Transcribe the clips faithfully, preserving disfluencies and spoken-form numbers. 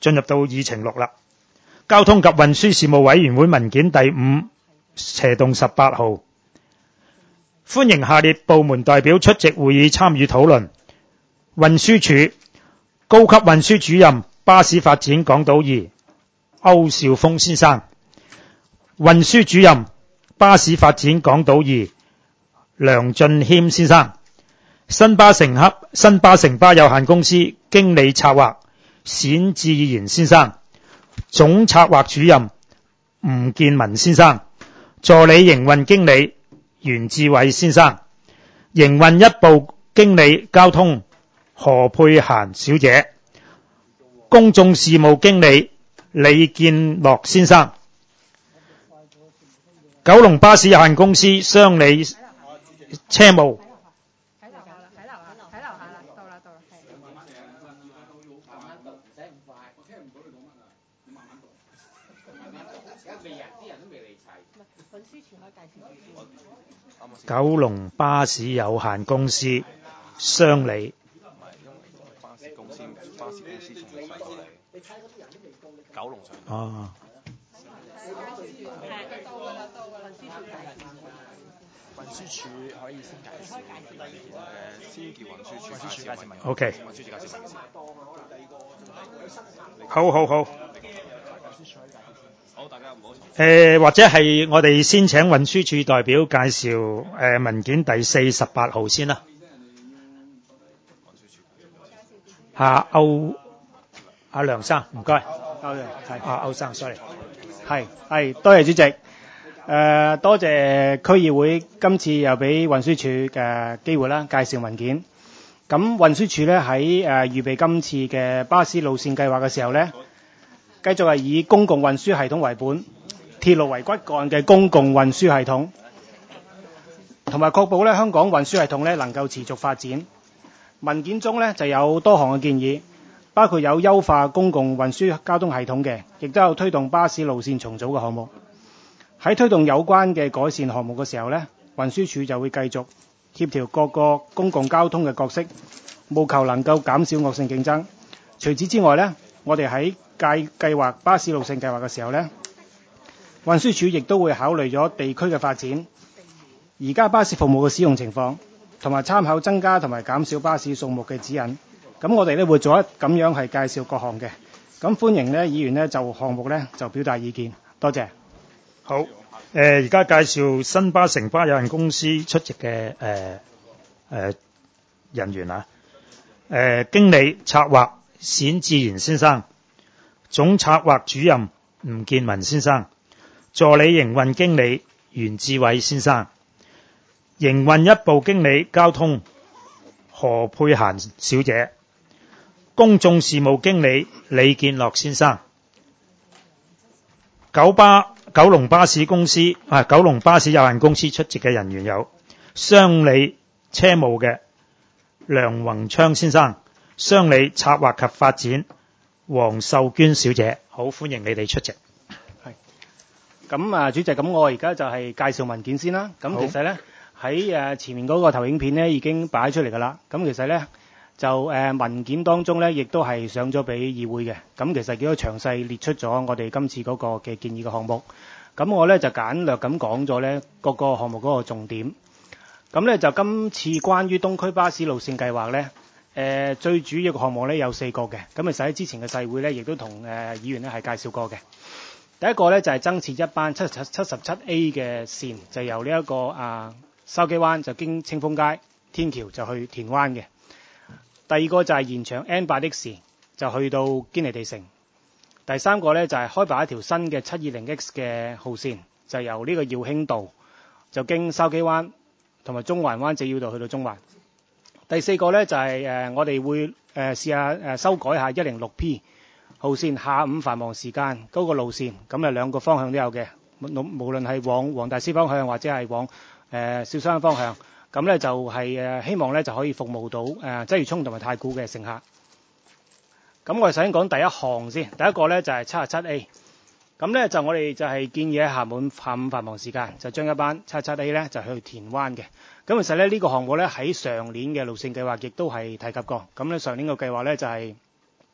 進入到議程錄啦。交通及運輸事務委員會文件第五斜動十八號，歡迎下列部門代表出席會議參與討論。運輸署高級運輸主任巴士發展港島二歐兆峰先生，運輸主任巴士發展港島二梁俊謙先生，新巴乘客新巴城巴有限公司經理策劃冼志賢先生，總策劃主任吳建文先生，助理營運經理袁志偉先生，營運一部經理交通何佩嫻小姐，公眾事務經理李建樂先生，九龍巴士有限公司商理車務九龍巴士有限公司商理巴士公司巴士公司從細到你九龍上啊， 運輸署可以先介紹誒，先叫運輸署運輸署介紹文 OK 運輸署介紹文先。 好好好。 好，大家唔好嘈。 誒，或者係我哋先請運輸署代表介紹誒文件第四十八號先啦。下歐阿梁生，唔該。 歐係啊，歐生 ，sorry。 係係，多謝主席。誒、呃，多謝區議會今次又俾運輸署嘅機會啦，介紹文件。咁運輸署咧喺誒預備今次嘅巴士路線計劃嘅時候咧，繼續係以公共運輸系統為本，鐵路為骨幹嘅公共運輸系統，同埋確保咧香港運輸系統咧能夠持續發展。文件中咧就有多項嘅建議，包括有優化公共運輸交通系統嘅，亦都有推動巴士路線重組嘅項目。喺推動有關嘅改善項目嘅時候咧，運輸署就會繼續協調各個公共交通嘅角色，務求能夠減少惡性競爭。除此之外咧，我哋喺計計劃巴士路線計劃嘅時候咧，運輸署亦都會考慮咗地區嘅發展、而家巴士服務嘅使用情況，同埋參考增加同埋減少巴士數目嘅指引。咁我哋咧會做一咁樣係介紹各項嘅。咁歡迎咧議員咧就項目咧就表達意見。多謝。 好，誒而家介紹新巴城巴有限公司出席嘅誒誒人員啊，誒、呃、經理策劃冼志賢先生，總策劃主任吳建文先生，助理營運經理袁志偉先生，營運一部經理交通何佩嫻小姐，公眾事務經理李建樂先生，九巴九龍巴士公司啊九龍巴士有限公司出席嘅人員有商理車務嘅梁宏昌先生，商理策劃及發展黃秀娟小姐。好，歡迎你哋出席。 係。咁啊，主席，咁我而家就係介紹文件先啦。咁其實咧喺誒前面嗰個投影片咧已經擺出嚟㗎啦。咁其實咧就誒、呃、文件當中咧亦都係上咗俾議會嘅。咁其實幾個詳細列出咗我哋今次嗰個嘅建議嘅項目。咁我咧就簡略咁講咗咧各個項目嗰個重點。咁咧就今次關於東區巴士路線計劃咧，誒、呃、最主要嘅項目咧有四個嘅。咁其實喺之前嘅世會咧，亦都同誒、呃、議員咧係介紹過嘅。第一個咧就係、是、增設一班七七七十七 A 嘅線，就由呢、這、一個啊筲箕灣就經清風街天橋就去田灣嘅。第二個就係延長 N 八 X 就去到堅尼地城。第三個咧就係、是、開辦一條新嘅七二零 X 嘅號線，就由呢個耀興道就經筲箕灣同埋中環灣仔繞道去到中環。第四個咧就係、是呃、我哋會誒、呃、試下誒、呃、修改下一零六 P 號線下午繁忙時間嗰個路線，咁啊兩個方向都有嘅，無無論係往黃大仙方向或者係往誒、呃、小西灣方向，咁咧就係、是呃、希望咧就可以服務到誒鰂魚涌同埋太古嘅乘客。咁我哋首先講第一項先，第一個咧就係七十七 A， 咁咧就我哋就係建議喺下午下午繁忙時間就將一班七十七 A 咧就去田灣嘅。咁其實咧呢、這個項目咧喺上年嘅路線計劃亦都係提及過。咁咧上年個計劃咧就係、是、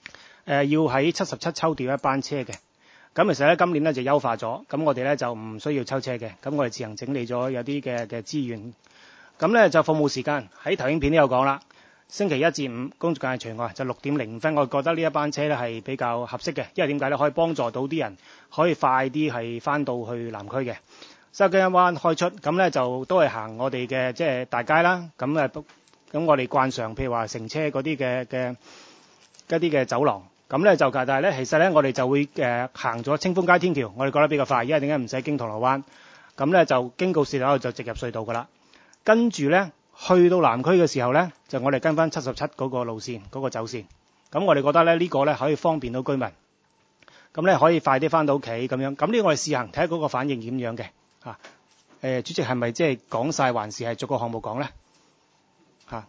呃、要喺七十七抽調一班車嘅。咁其實咧今年咧就優化咗，咁我哋咧就唔需要抽車嘅，咁我哋自行整理咗有啲嘅嘅資源。咁咧就服務時間喺投影片都有講啦，星期一至五工作間係除外，就六點零分。我覺得呢一班車咧係比較合適嘅，因為點解咧可以幫助到啲人可以快啲係翻到去南區嘅。筲箕灣開出，咁咧就都係行我哋嘅即係大街啦。咁誒，咁我哋慣常譬如話乘車嗰啲嘅嘅一啲嘅走廊。咁咧就但係咧，其實咧我哋就會誒、呃、行咗清風街天橋，我哋覺得比較快，因為點解唔使經銅鑼灣？咁咧就經過隧道就直入隧道噶啦。跟住咧去到南區嘅時候咧，就我哋跟翻七十七嗰個路線嗰、嗰個走線。咁我哋覺得咧呢、呢個咧可以方便到居民，咁咧可以快啲翻到屋企咁樣。咁呢個我哋試行睇下嗰個反應點樣嘅嚇。誒、主席係咪即係講晒，還是係逐個項目講咧嚇？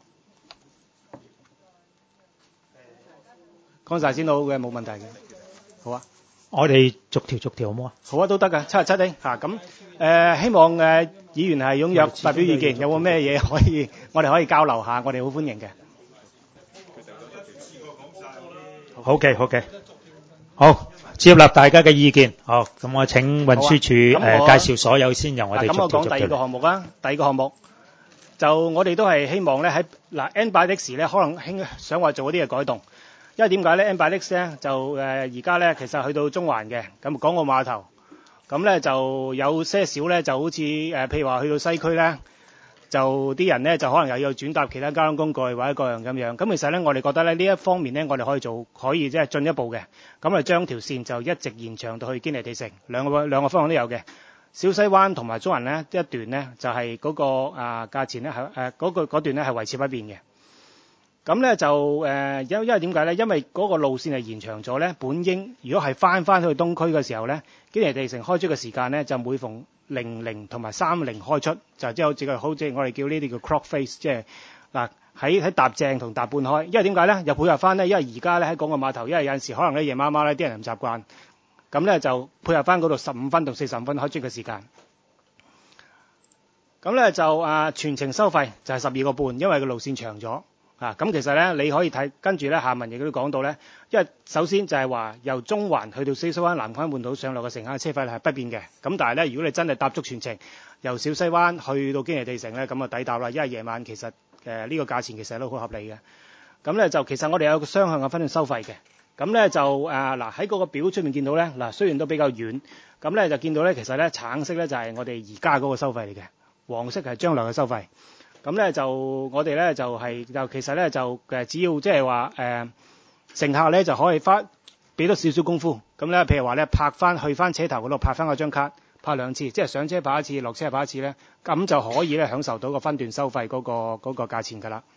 講晒先好嘅，冇問題嘅。好啊， 我哋逐條逐條好唔好啊？ 好啊，都得㗎，七十七啲嚇。咁、誒、希望誒、呃、議員係踴躍發表意見，有冇咩嘢可以我哋可以交流下，我哋好歡迎嘅。 好嘅，好嘅，好，接納大家嘅意見。好，咁我請運輸署誒、 好啊咁我介紹所有先，由我哋咁我逐條逐條講第二個項目啦。第二個項目就我哋都係希望咧喺嗱 N 擺的時咧，可能興想話做一啲嘅改動。因為點解咧 N 擺的士咧就誒而家咧其實去到中環嘅，咁港澳碼頭，咁咧就有些少咧就好似誒、呃、譬如話去到西區咧，就啲人咧就可能又要轉搭其他交通工具或者各樣咁樣。咁其實咧我哋覺得咧呢一方面咧我哋可以做可以即係進一步嘅，咁啊將條線就一直延長到去堅尼地城，兩個兩個方向都有嘅。小西灣同埋中環咧一段咧就係、是、嗰、那個啊價錢咧係誒嗰個嗰段咧係維持不變嘅。咁咧就誒，因因為點解咧？因為嗰個路線係延長咗咧。本應如果係翻翻去東區嘅時候咧，堅尼地城開出嘅時間咧，就每逢零零同埋三零開出，就即係好似好似我哋叫呢啲叫 clock face，即係嗱喺喺搭正同搭半開。因為點解咧？又配合翻咧，因為而家咧喺港澳碼頭，因為有陣時可能咧夜媽媽咧啲人唔習慣，咁咧就配合翻嗰度十五分同四十五分開出嘅時間。咁咧就啊全程收費就係十二個半，因為個路線長咗。啊，咁其實咧，你可以睇跟住咧，下文亦都講到咧，因為首先就係話由中環去到小西灣南灣半島上落嘅乘客車費係不變嘅。咁但係咧，如果你真係搭足全程由小西灣去到堅尼地城咧，咁啊抵搭啦，因為夜晚其實誒呢、呃這個價錢其實都好合理嘅。咁咧就其實我哋有個雙向嘅分段收費嘅。咁咧就誒嗱喺嗰個表出面見到咧，嗱雖然都比較遠，咁咧就見到咧其實咧橙色咧就係我哋而家嗰個收費嚟嘅，黃色係將來嘅收費。咁咧就我哋咧就係、是、就其實咧就誒只要即係話誒乘客咧就可以花俾多少少功夫，咁咧譬如話咧拍翻去翻車頭嗰度拍翻嗰張卡，拍兩次，即係上車拍一次，落車拍一次咧，咁就可以咧享受到個分段收費嗰、那個嗰、那個價錢㗎啦。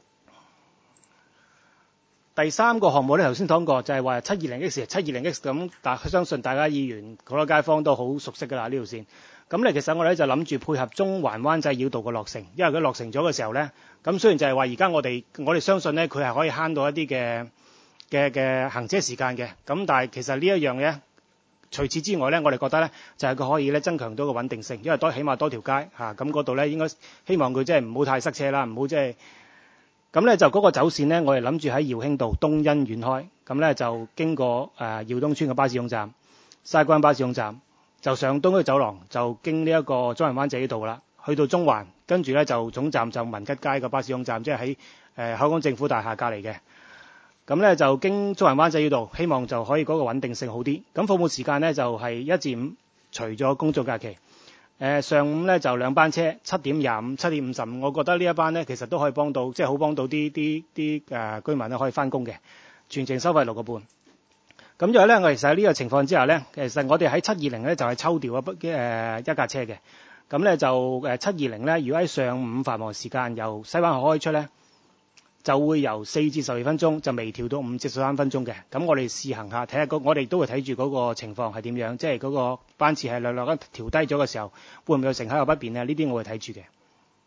第三個項目咧頭先講過就係話七二零 X 七二零 X 咁，但相信大家議員好多街坊都好熟悉㗎啦呢條線。咁咧，其實我哋咧就諗住配合中環灣仔繞道嘅落成，因為佢落成咗嘅時候咧，咁雖然就係話而家我哋我哋相信咧，佢係可以慳到一啲嘅嘅嘅行車時間嘅。咁但係其實呢一樣嘢，除此之外咧，我哋覺得咧就係佢可以咧增強到個穩定性，因為多起碼多條街嚇，咁嗰度咧應該希望佢即係唔好太塞車啦，唔好即係咁咧就嗰個走線咧，我哋諗住喺耀興道東欣苑開，咁咧就經過誒耀東村嘅巴士總站、沙關巴士總站。就上東區走廊，就經呢一個中環灣仔呢度啦，去到中環，跟住咧就總站就文吉街個巴士總站，即係喺誒香港政府大廈隔離嘅。咁咧就經中環灣仔呢度，希望就可以嗰個穩定性好啲。咁服務時間咧就係、是、一至五，除咗工作假期。誒、呃、上午咧就兩班車，七點廿五、七點五十五。我覺得呢一班咧其實都可以幫到，即係好幫到啲啲啲誒居民咧可以翻工嘅。全程收費六個半。咁因為咧，我其實喺呢個情況之下咧，其實我哋喺七二零咧就係、是、抽調一誒一架車嘅。咁咧就誒七二零咧，如果喺上午繁忙時間由西灣河開出咧，就會由四至十二分鐘就微調到五至十三分鐘嘅。咁我哋試行下睇下，我哋都會睇住嗰個情況係點樣，即係嗰個班次係略略咁調低咗嘅時候，會唔會有乘客有不便咧？呢啲我會睇住嘅。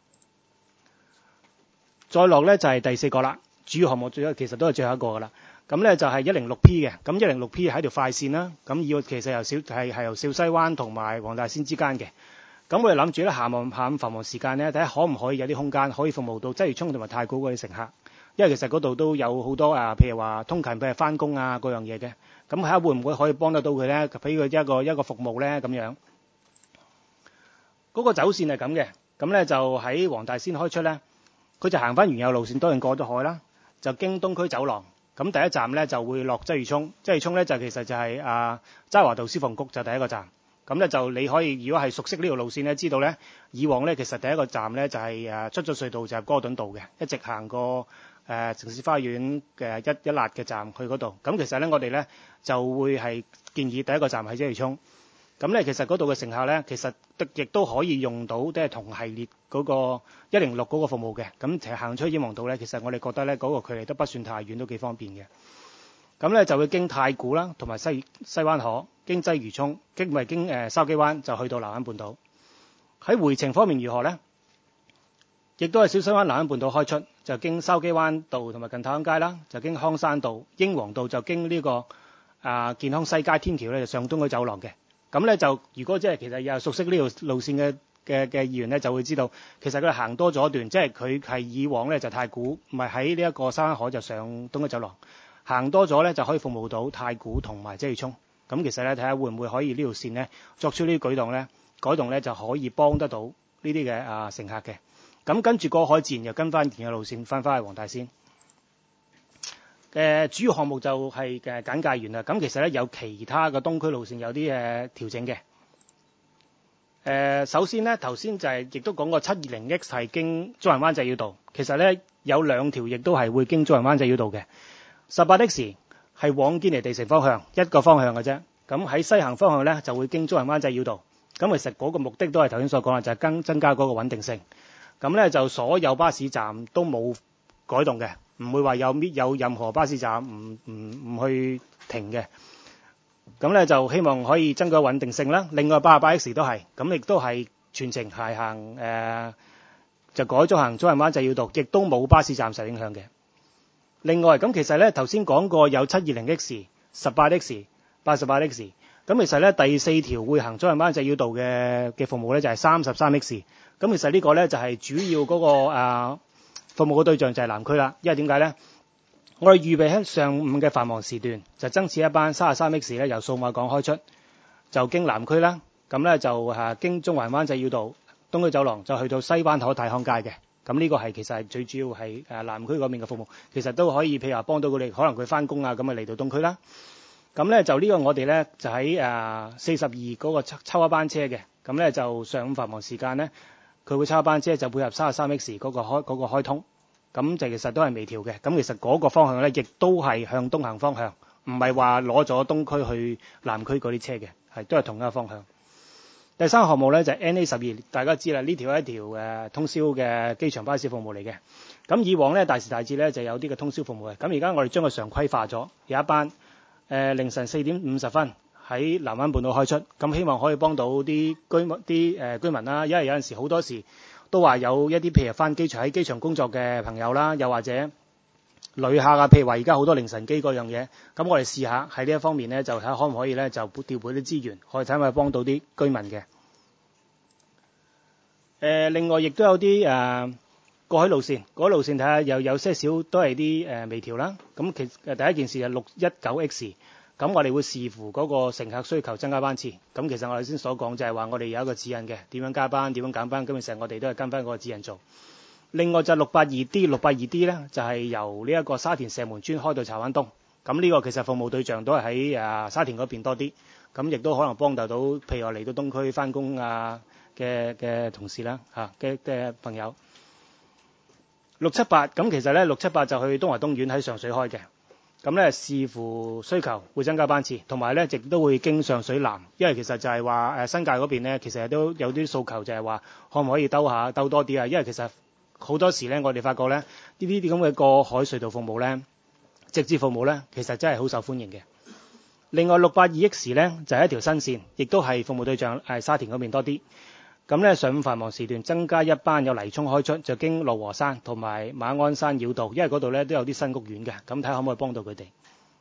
再落咧就係、是、第四個啦，主要項目最後其實都係最後一個噶啦。咁咧就係一零六 P 嘅，咁一零六 P 係條快線啦。咁要其實由小係係由小西灣同埋黃大仙之間嘅。咁我哋諗住咧下午下午繁忙時間咧，睇下可唔可以有啲空間可以服務到鰂魚涌同埋太古嗰啲乘客。 因為其實嗰度都有好多啊，譬如話通勤，譬如翻工啊嗰樣嘢嘅。咁睇下會唔會可以幫得到佢咧？俾佢一個一個服務咧咁樣。嗰、那個走線係咁嘅，咁咧就喺黃大仙開出咧，佢就行翻原有路線，當然過咗海啦，就經東區走廊。咁第一站咧就會落鰂魚涌，鰂魚涌咧就其實就係、是、啊渣華道消防局就第一個站。咁咧就你可以如果係熟悉呢條路線咧，知道咧以往咧其實第一個站咧就係、是、誒出咗隧道就係哥頓道嘅，一直行過誒、呃、城市花園嘅一一辣嘅站去嗰度。咁其實咧我哋咧就會係建議第一個站喺鰂魚涌。咁咧其實嗰度嘅乘客咧，其實亦都可以用到即係同系列嗰個一零六嗰個服務嘅。咁其實行出去英皇道咧，其實我哋覺得咧嗰、那個距離都不算太遠，都幾方便嘅。咁咧就會經太古啦，同埋西西灣河，經鰂魚涌，經咪經誒筲箕灣，就去到南灣半島。喺回程方面如何咧？亦都係小西灣南灣半島開出，就經筲箕灣道同埋近太安街啦，就經康山道，英皇道就經呢、這個啊健康西街天橋咧，就上東區走廊嘅。咁咧就如果即係其實又熟悉呢條路線嘅嘅嘅議員咧，就會知道其實佢行多咗一段，即係佢係以往咧就太古，唔係喺呢一個沙灣河就上東區走廊，行多咗咧就可以服務到太古同埋鰂魚涌。咁其實咧睇下會唔會可以呢條線咧作出呢啲舉動咧，改動咧就可以幫得到呢啲嘅啊乘客嘅。咁跟住過海自然又跟翻原有路線翻返去黃大仙。誒主要項目就係誒簡介完啦。咁其實咧有其他嘅東區路線有啲誒調整嘅。誒、呃、首先咧頭先就係、是、亦都講過七二零 X 係經中環灣仔繞道，其實咧有兩條亦都係會經中環灣仔繞道嘅。十八 X 係往堅尼地城方向一個方向嘅啫。咁喺西行方向咧就會經中環灣仔繞道。咁其實嗰個目的都係頭先所講啦，就係、是、增增加嗰個穩定性。咁咧就所有巴士站都冇改動嘅。唔會話有搣有任何巴士站唔唔唔去停嘅，咁咧就希望可以增加穩定性啦。另外八十八 X 都係，咁亦都係全程係行誒、呃、就改咗行中環灣仔繞道，亦都冇巴士站受影響嘅。另外咁其實咧頭先講過有七二零 X、十八 X、八十八 X，咁其實咧第四條會行中環灣仔繞道嘅嘅服務咧就係三十三 X，咁其實呢個咧就係主要嗰、那個啊。呃服務嘅對象就係南區啦，因為點解呢？我哋預備喺上午嘅繁忙時段，就增設一班三十三 X 咧，由數碼港開出，就經南區啦。咁咧就誒經中環灣仔繞道、東區走廊，就去到西灣河泰康街嘅。咁呢個係其實係最主要係誒南區嗰邊嘅服務，其實都可以譬如話幫到佢哋，可能佢翻工啊咁啊嚟到東區啦。咁咧就呢個我哋咧就喺誒四十二嗰個抽抽一班車嘅，咁咧就上午繁忙時間咧。佢會抽一班車就配合三十三 X 嗰個開嗰個開通，咁就其實都係微調嘅。咁其實嗰個方向咧，亦都係向東行方向，唔係話攞咗東區去南區嗰啲車嘅，係都係同一個方向。第三個項目咧就係 N A 十二，大家知啦，呢條係一條誒通宵嘅機場巴士服務嚟嘅。咁以往咧大時大節咧就有啲嘅通宵服務嘅，咁而家我哋將佢常規化咗，有一班誒、呃、凌晨四點五十分。喺南灣半島開出，咁希望可以幫到啲居民啲誒、呃、居民啦。因為有陣時好多時都話有一啲譬如翻機場喺機場工作嘅朋友啦，又或者旅客啊，譬如話而家好多凌晨機嗰樣嘢，咁我哋試下喺呢一方面咧，就睇下可唔可以咧就調配啲資源，可以睇下可以幫到啲居民嘅。誒、呃，另外亦都有啲誒、呃、過海路線，過海路線睇下有有些少都係啲誒微調啦。咁其誒第一件事係六一九 X。咁我哋會視乎嗰個乘客需求增加班次。咁其實我哋先所講就係話我哋有一個指引嘅，點樣加班，點樣減班。咁其實我哋都係跟翻嗰個指引做。另外就六八二 D， 六八二 D 咧就係、是、由呢一個沙田石門村開到柴灣東。咁呢個其實服務對象都係喺誒沙田嗰邊多啲。咁亦都可能幫到到，譬如話嚟到東區翻工啊嘅嘅同事啦嚇嘅嘅朋友。六七八咁其實咧六七八就去東華東院喺上水開嘅。咁咧視乎需求會增加班次，同埋咧亦都會經上水南，因為其實就係話誒新界嗰邊咧，其實都有啲訴求就係話可唔可以兜下兜多啲啊？因為其實好多時咧，我哋發覺咧呢啲啲咁嘅過海隧道服務咧，直接服務咧，其實真係好受歡迎嘅。另外六八二 X 咧就係、是、一條新線，亦都係服務對象係沙田嗰邊多啲。咁咧上午繁忙時段增加一班有黎涌開出，就經樂和山同埋馬鞍山繞道，因為嗰度咧都有啲新屋苑嘅，咁睇下可唔可以幫到佢哋。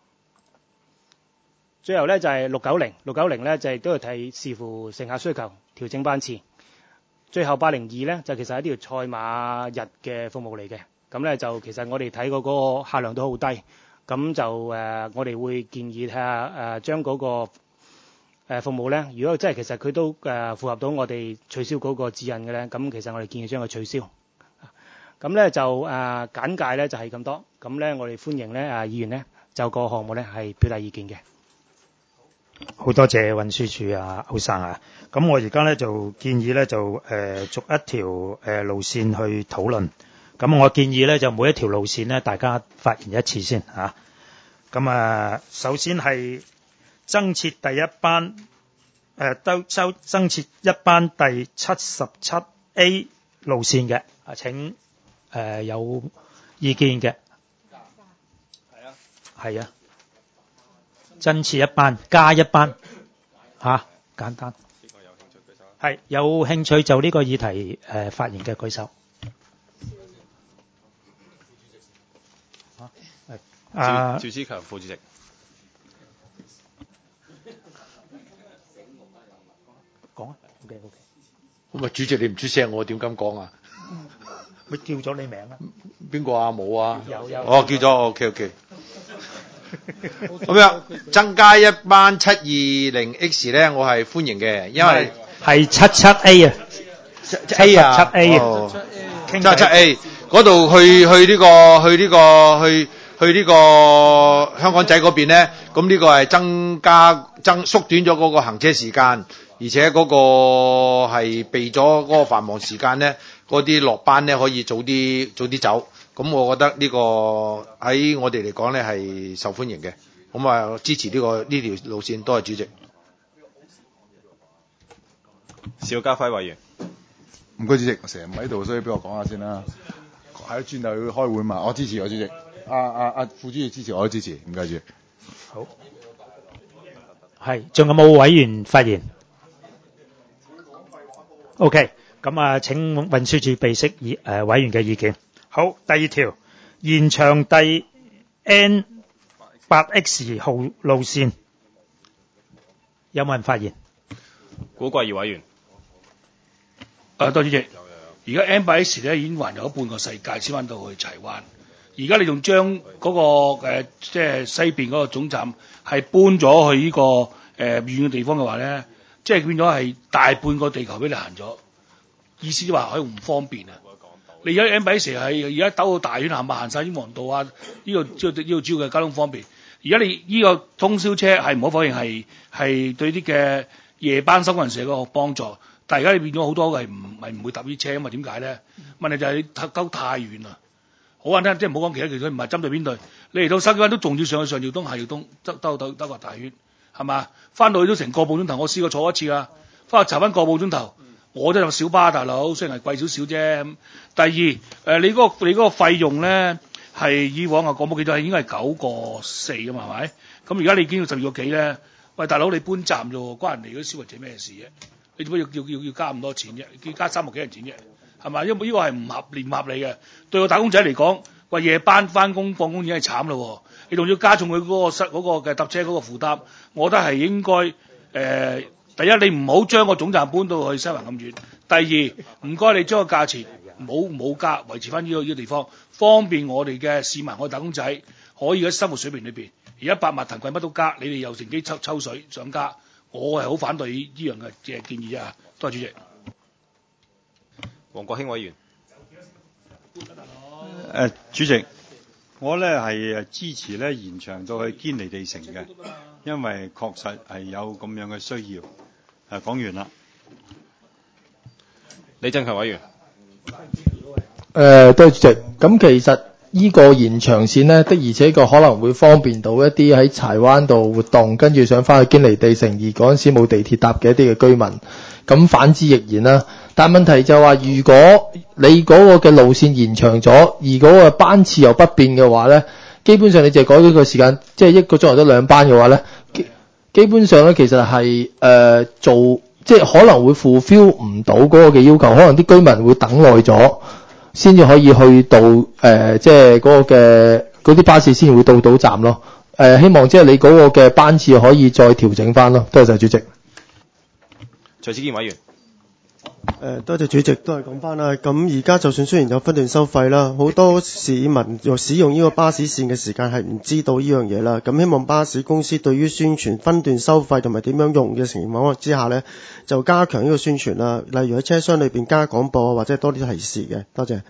最後咧就係六九零，六九零咧就係都係睇視乎乘客需求調整班次。最後八零二咧就其實係一條賽馬日嘅服務嚟嘅， 咁咧就其實我哋睇過嗰個客量都好低，咁就誒、呃、我哋會建議睇下誒將嗰個誒服務咧，如果真係其實佢都誒符合到我哋取消嗰個指引嘅咧，咁其實我哋建議將佢取消。咁咧就誒、呃、簡介咧就係咁多，咁咧我哋歡迎咧啊議員咧就個項目咧係表達意見嘅。 好多謝運輸署啊歐生啊，咁我而家咧就建議咧就誒、呃、逐一條誒、呃、路線去討論。咁我建議咧就每一條路線咧大家發言一次先嚇。咁啊，首先係增設第一班誒都收增設一班第七十七 A 路線嘅啊，請誒、呃、有意見嘅係啊係啊。增設一班，加一班，嚇、啊，簡單。係有興趣就呢個議題誒、呃、發言嘅舉手。啊， 趙子強副主席。 講啊 ，OK OK。 咁啊，主席你唔出聲，我點敢講啊？ 咪叫咗你名啊？ 邊個啊？冇啊？ 有有。 哦，叫咗 ，OK OK。咁樣增加一班七二零 X 咧，我係歡迎嘅，因為係七七 A 啊， 七 A 啊， 七 A 啊，七七 A 嗰度去去呢個去呢個去去呢個香港仔嗰邊咧，咁呢個係增加增縮短咗嗰個行車時間，而且嗰個係避咗嗰個繁忙時間咧，嗰啲落班咧可以早啲早啲走。咁我覺得呢個喺我哋嚟講咧係受歡迎嘅，咁啊支持呢、呢個呢條路線，多謝主席。 邵家輝委員， 唔該主席，我成日唔喺度，所以俾我講下先啦。喺轉頭去開會嘛，我支持我主席。啊啊啊副主席支持我都支持，唔該主席。 好。係，仲有冇委員發言 ？OK， 咁啊請運輸署備悉議誒委員嘅意見。好，第二條延長第 N 八 X 號路線，有冇人發言？ 古貴儀委員。 啊，多謝主席。而家 N 八 X 咧已經環遊咗半個世界先翻到去柴灣，而家你仲將嗰個誒即係西邊嗰個總站係搬咗去呢、這個誒、呃、遠嘅地方嘅話咧，即係變咗係大半個地球俾你行咗，意思話可以唔方便啊！你而家 N 八 X 係而家兜到大圈行埋行晒英皇道啊！呢、這個呢、這個呢、這個主要嘅交通方便。而家你呢個通宵車係唔可否認係係對啲嘅夜班收工人士有個幫助，但係而家你變咗好多係唔係唔會搭啲車啊嘛？點解咧？問題就係你兜太遠啦。好簡單，即係唔好講其他，其實唔係針對邊隊。你嚟到西灣都仲要上去上耀東、下耀東，兜兜兜兜個大圈，係嘛？翻到去都成個半鐘頭，我試過坐一次啦，翻去查翻個半鐘頭。我都有小巴大佬，雖然係貴少少啫。第二，誒、呃、你嗰、那個你嗰個費用咧係以往啊，我冇記錯係應該係九個四㗎嘛，係咪？咁而家你已經要十二個幾咧？喂，大佬你搬站啫喎，關人哋嗰啲消費者咩事啫？你點解要要要要加咁多錢啫？要加三百幾人錢啫？係嘛？因為呢個係唔合理唔合理嘅。對個打工仔嚟講，喂夜班翻工放工已經係慘咯，你仲要加重佢嗰個失嗰個嘅搭車嗰個負擔，我覺得係應該誒。呃第一，你唔好將個總站搬到去西環咁遠。第二，唔該你將個價錢冇冇加，維持翻呢個呢個地方，方便我哋嘅市民，我哋打工仔可以喺生活水平裏邊。而家百物騰貴乜都加，你哋又乘機抽抽水想加，我係好反對呢樣嘅嘅建議啊！多謝主席。 黃國興委員。 誒、呃，主席，我咧係支持咧延長到去堅尼地城嘅，因為確實係有咁樣嘅需要。誒，講完啦。 李振強委員。 誒，多謝主席。咁其實呢個延長線呢，的而且確可能會方便到一啲喺柴灣度活動，跟住想翻去堅尼地城而嗰陣時冇地鐵搭嘅一啲嘅居民。咁反之亦然啦。但問題就係話，如果你嗰個嘅路線延長咗，而嗰個班次又不變嘅話呢，基本上你就改咗個時間，即係一個鐘頭得兩班嘅話呢。基本上咧，其實係誒、呃、做，即係可能會 fulfill 唔到嗰個嘅要求，可能啲居民會等耐咗，先至可以去到誒、呃，即係嗰個嘅嗰啲巴士先會到到站咯。誒、呃，希望即係你嗰個嘅班次可以再調整翻咯。多謝主席。 徐子健委員。 誒多謝主席，都係講翻啦。咁而家就算雖然有分段收費啦，好多市民又使用呢個巴士線嘅時間係唔知道呢樣嘢啦。咁希望巴士公司對於宣傳分段收費同埋點樣用嘅情況之下呢，就加強呢個宣傳啦。例如喺車廂裏邊加廣播或者多啲提示嘅。多謝。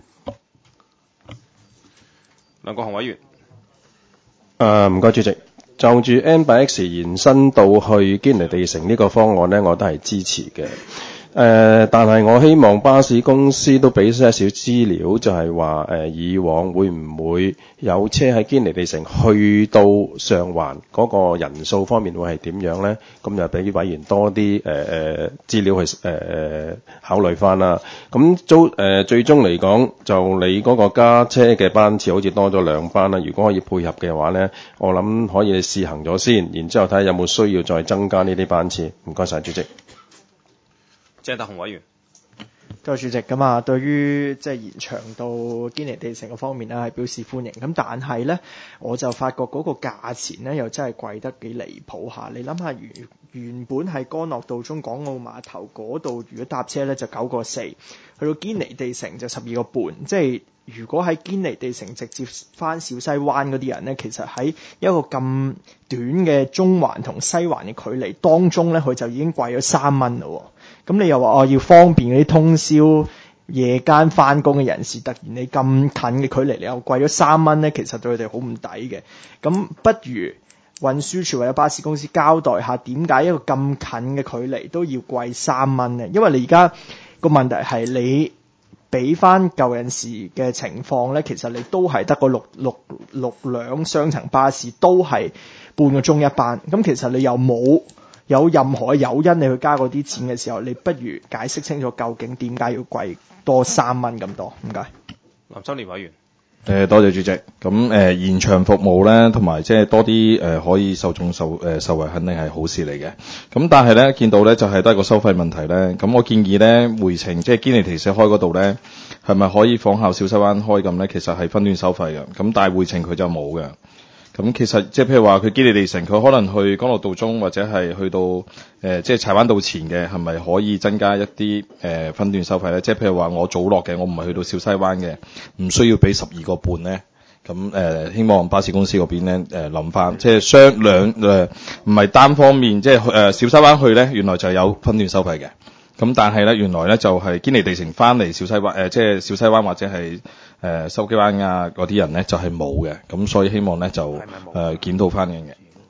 梁國雄委員。 誒唔該主席，就住 N 八 X 延伸到去堅尼地城呢個方案呢，我都係支持嘅。誒、呃，但係我希望巴士公司都俾些少資料，就係話誒，以往會唔會有車喺堅尼地城去到上環嗰個人數方面會係點樣呢？咁就俾委員多啲誒誒資料去誒、呃、考慮翻啦。咁租誒最終嚟講，就你嗰個加車嘅班次好似多咗兩班啦。如果可以配合嘅話呢，我諗可以試行咗先，然之後睇下有冇需要再增加呢啲班次。唔該晒主席。 鄭德雄委員。 多謝主席。咁啊，對於即係延長到堅尼地城嘅方面咧，係表示歡迎。咁但係咧，我就發覺嗰個價錢咧又真係貴得幾離譜下。你諗下，原原本係干諾道中港澳碼頭嗰度，如果搭車咧就九個四，去到堅尼地城就十二個半。即係如果喺堅尼地城直接翻小西灣嗰啲人咧，其實喺一個咁短嘅中環同西環嘅距離當中咧，佢就已經貴咗三蚊咯。咁你又話哦，要方便嗰啲通宵夜間翻工嘅人士，突然你咁近嘅距離，你又貴咗三蚊咧，其實對佢哋好唔抵嘅。咁不如運輸署或者巴士公司交代下，點解一個咁近嘅距離都要貴三蚊咧？因為你而家個問題係你俾翻舊陣時嘅情況咧，其實你都係得個六六六輛雙層巴士，都係半個鐘一班。咁其實你又冇有任何嘅誘因你去加嗰啲錢嘅時候，你不如解釋清楚究竟點解要貴多三蚊咁多？唔該。 林秋年委員。 誒多謝主席。咁誒、呃、延長服務咧，同埋即係多啲誒、呃、可以受眾受誒、呃、受惠，肯定係好事嚟嘅。咁但係咧見到咧就係、是、都係個收費問題咧。咁我建議咧回程即係堅尼地城開嗰度咧，係咪可以仿效小西灣開咁咧？其實係分段收費嘅。咁但係回程佢就冇嘅。咁其實即係譬如話佢堅尼地城，佢可能去干諾道中或者係去到誒、呃、即係柴灣道前嘅，係咪可以增加一啲誒、呃、分段收費咧？即係譬如話我早落嘅，我唔係去到小西灣嘅，唔需要俾十二個半咧。咁誒、呃、希望巴士公司嗰邊咧誒諗翻，即係雙兩誒唔係單方面，即係誒、呃、小西灣去咧，原來就有分段收費嘅。咁但係咧，原來咧就係堅尼地城翻嚟小西灣，誒即係小西灣或者係誒筲箕灣啊嗰啲人咧就係冇嘅，咁所以希望咧就誒檢討翻嘅。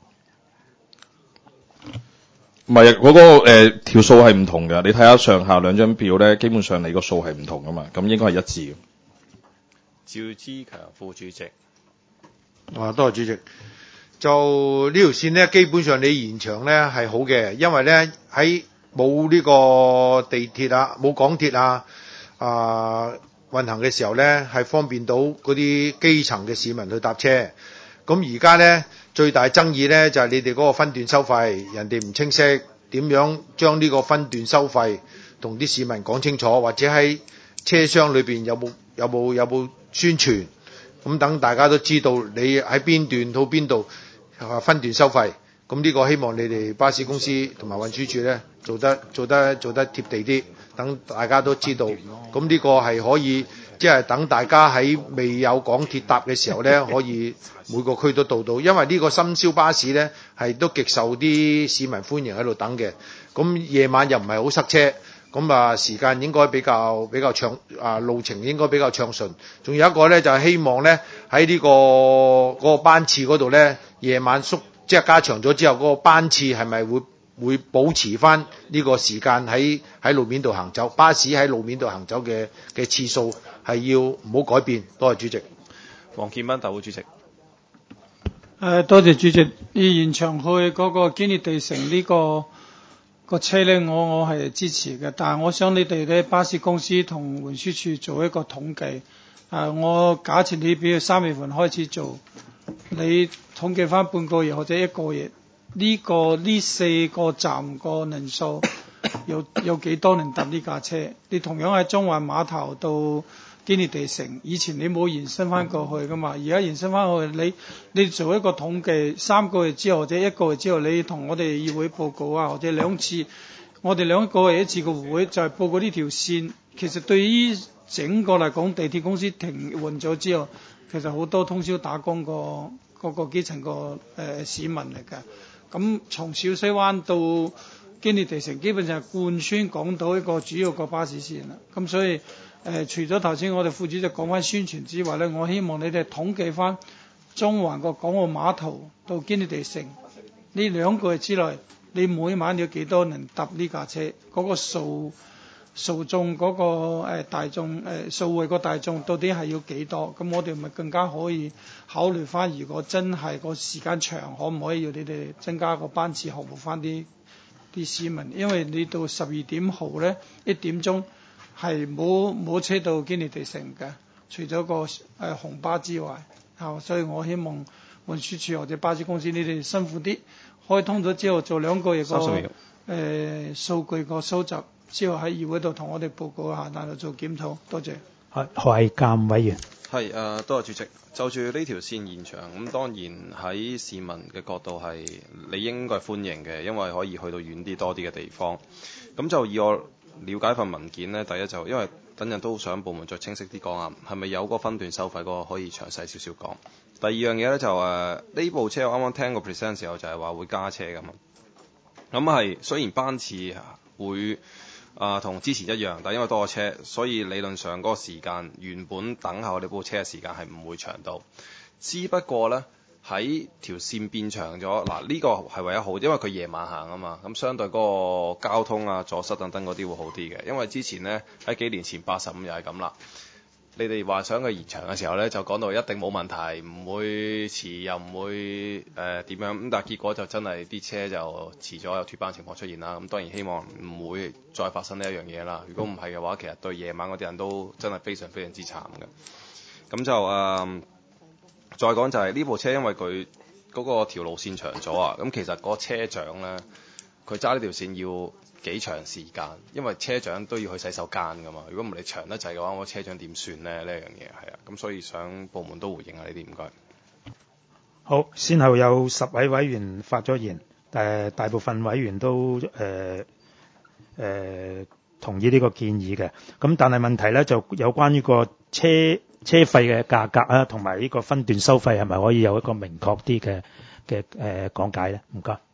唔係嗰個誒條數係唔同嘅，你睇下上下兩張表咧，基本上你個數係唔同噶嘛，咁應該係一致嘅。 趙志強副主席。 啊，多謝主席。就呢條線咧，基本上你延長咧係好嘅，因為咧喺冇呢個地鐵啊，冇港鐵啊，啊運行嘅時候呢，係方便到嗰啲基層嘅市民去搭車。咁而家呢，最大爭議呢，就係、是、你哋嗰個分段收費，人哋唔清晰點樣將呢個分段收費同啲市民講清楚，或者喺車廂裏邊有冇有冇有冇宣傳，咁等大家都知道你喺邊段到邊度分段收費。咁呢個希望你哋巴士公司同埋運輸署咧做得做得做得貼地啲，等大家都知道。咁呢個係可以即係等大家喺未有港鐵搭嘅時候咧，可以每個區都到到。因為呢個深宵巴士咧係都極受啲市民歡迎喺度等嘅。咁夜晚又唔係好塞車，咁啊時間應該比較比較暢啊，路程應該比較暢順。仲有一個咧就係、是、希望咧喺呢、這個嗰、那個班次嗰度咧夜晚縮。即係加長咗之後，嗰個班次係咪會會保持翻呢個時間喺喺路面度行走？巴士喺路面度行走嘅嘅次數係要唔好改變。多謝主席。 黃建斌，大會主席。 誒，多謝主席。要延長去嗰個堅尼地城呢、呢個個車咧，我我係支持嘅。但係我想你哋咧，巴士公司同運輸署做一個統計。誒，我假設你比如三月份開始做。你統計翻半個月或者一個月，呢、這個呢四個站個人數有有幾多人搭呢架車？你同樣喺中環碼頭到堅尼地城，以前你冇延伸翻過去噶嘛？而家延伸翻去，你你做一個統計，三個月之後或者一個月之後，你同我哋議會報告啊，或者兩次我哋兩個係一次個會，就係報告呢條線。其實對於整個嚟講，地鐵公司停運咗之後，其實好多通宵打工個個個基層個誒、呃、市民嚟㗎。咁從小西灣到堅尼地城，基本上係貫穿港島一個主要個巴士線啦。咁所以誒、呃，除咗頭先我哋副主席講翻宣傳之外咧，我希望你哋統計翻中環個港澳碼頭到堅尼地城呢兩個月之內，你每晚有幾多人搭呢架車？嗰、那個數數眾嗰個誒大眾誒數位個大眾到底係要幾多？咁我哋咪更加可以考慮翻，如果真係個時間長，可唔可以要你哋增加個班次服務翻啲啲市民？因為你到十二點後咧，一點鐘係冇冇車到堅尼地城嘅，除咗個誒、呃、紅巴之外，嚇，所以我希望運輸署或者巴士公司你哋辛苦啲，開通咗之後做兩個月個誒數據個收集。之後喺議會度同我哋報告下，但係做檢討。多謝。係何偉鑑委員。 係誒、呃，多謝主席。就住呢條線延長，咁當然喺市民嘅角度係你應該歡迎嘅，因為可以去到遠啲多啲嘅地方。咁就以我了解份文件呢，第一就因為等陣都想部門再清晰啲講啊，係咪有個分段收費嗰個可以詳細少少講。第二樣嘢咧就誒呢、呃、部車我啱啱聽個 present 時候就係話會加車㗎嘛。咁係雖然班次會啊，同之前一樣，但因為多咗車，所以理論上嗰個時間原本等候我哋部車嘅時間係唔會長到。只不過呢，喺條線變長咗，嗱、這、呢個係唯一好，因為佢夜晚行啊嘛，咁相對嗰個交通啊、阻塞等等嗰啲會好啲嘅。因為之前呢，喺幾年前八十五又係咁啦。你哋話想佢延長嘅時候呢，就講到一定冇問題，唔會遲又唔會誒點、呃、樣咁，但係結果就真係啲車就遲咗，有脫班情況出現啦。咁當然希望唔會再發生呢一樣嘢啦。如果唔係嘅話，其實對夜晚嗰啲人都真係非常非常之慘嘅。咁就誒、呃，再講就係呢部車，因為佢嗰個條路線長咗啊，咁其實嗰個車長呢，佢揸呢條線要幾長時間，因為車長都要去洗手間噶嘛。如果唔係你長得滯嘅話，我車長點算呢？呢樣嘢係啊，咁所以想部門都回應下呢啲，唔該。 好，先後有十位委員發咗言，誒大部分委員都誒誒、呃呃、同意呢個建議嘅。咁但係問題咧就有關於個車車費嘅價格啊，同埋呢個分段收費係咪可以有一個明確啲嘅嘅誒講解咧？唔該。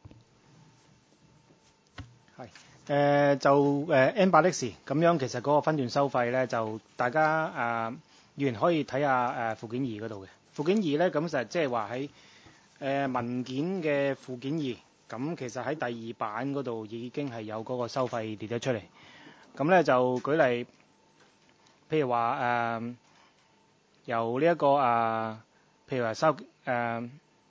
誒、呃、就誒 N 八 X 咁樣，其實嗰個分段收費咧，就大家誒、呃、議員可以睇下誒附件二嗰度嘅附件二咧，咁就即係話喺誒文件嘅附件二，咁其實喺第二版嗰度已經係有嗰個收費列咗出嚟。咁咧就舉例，譬如話誒、呃、由呢、這、一個啊、呃，譬如話收誒。呃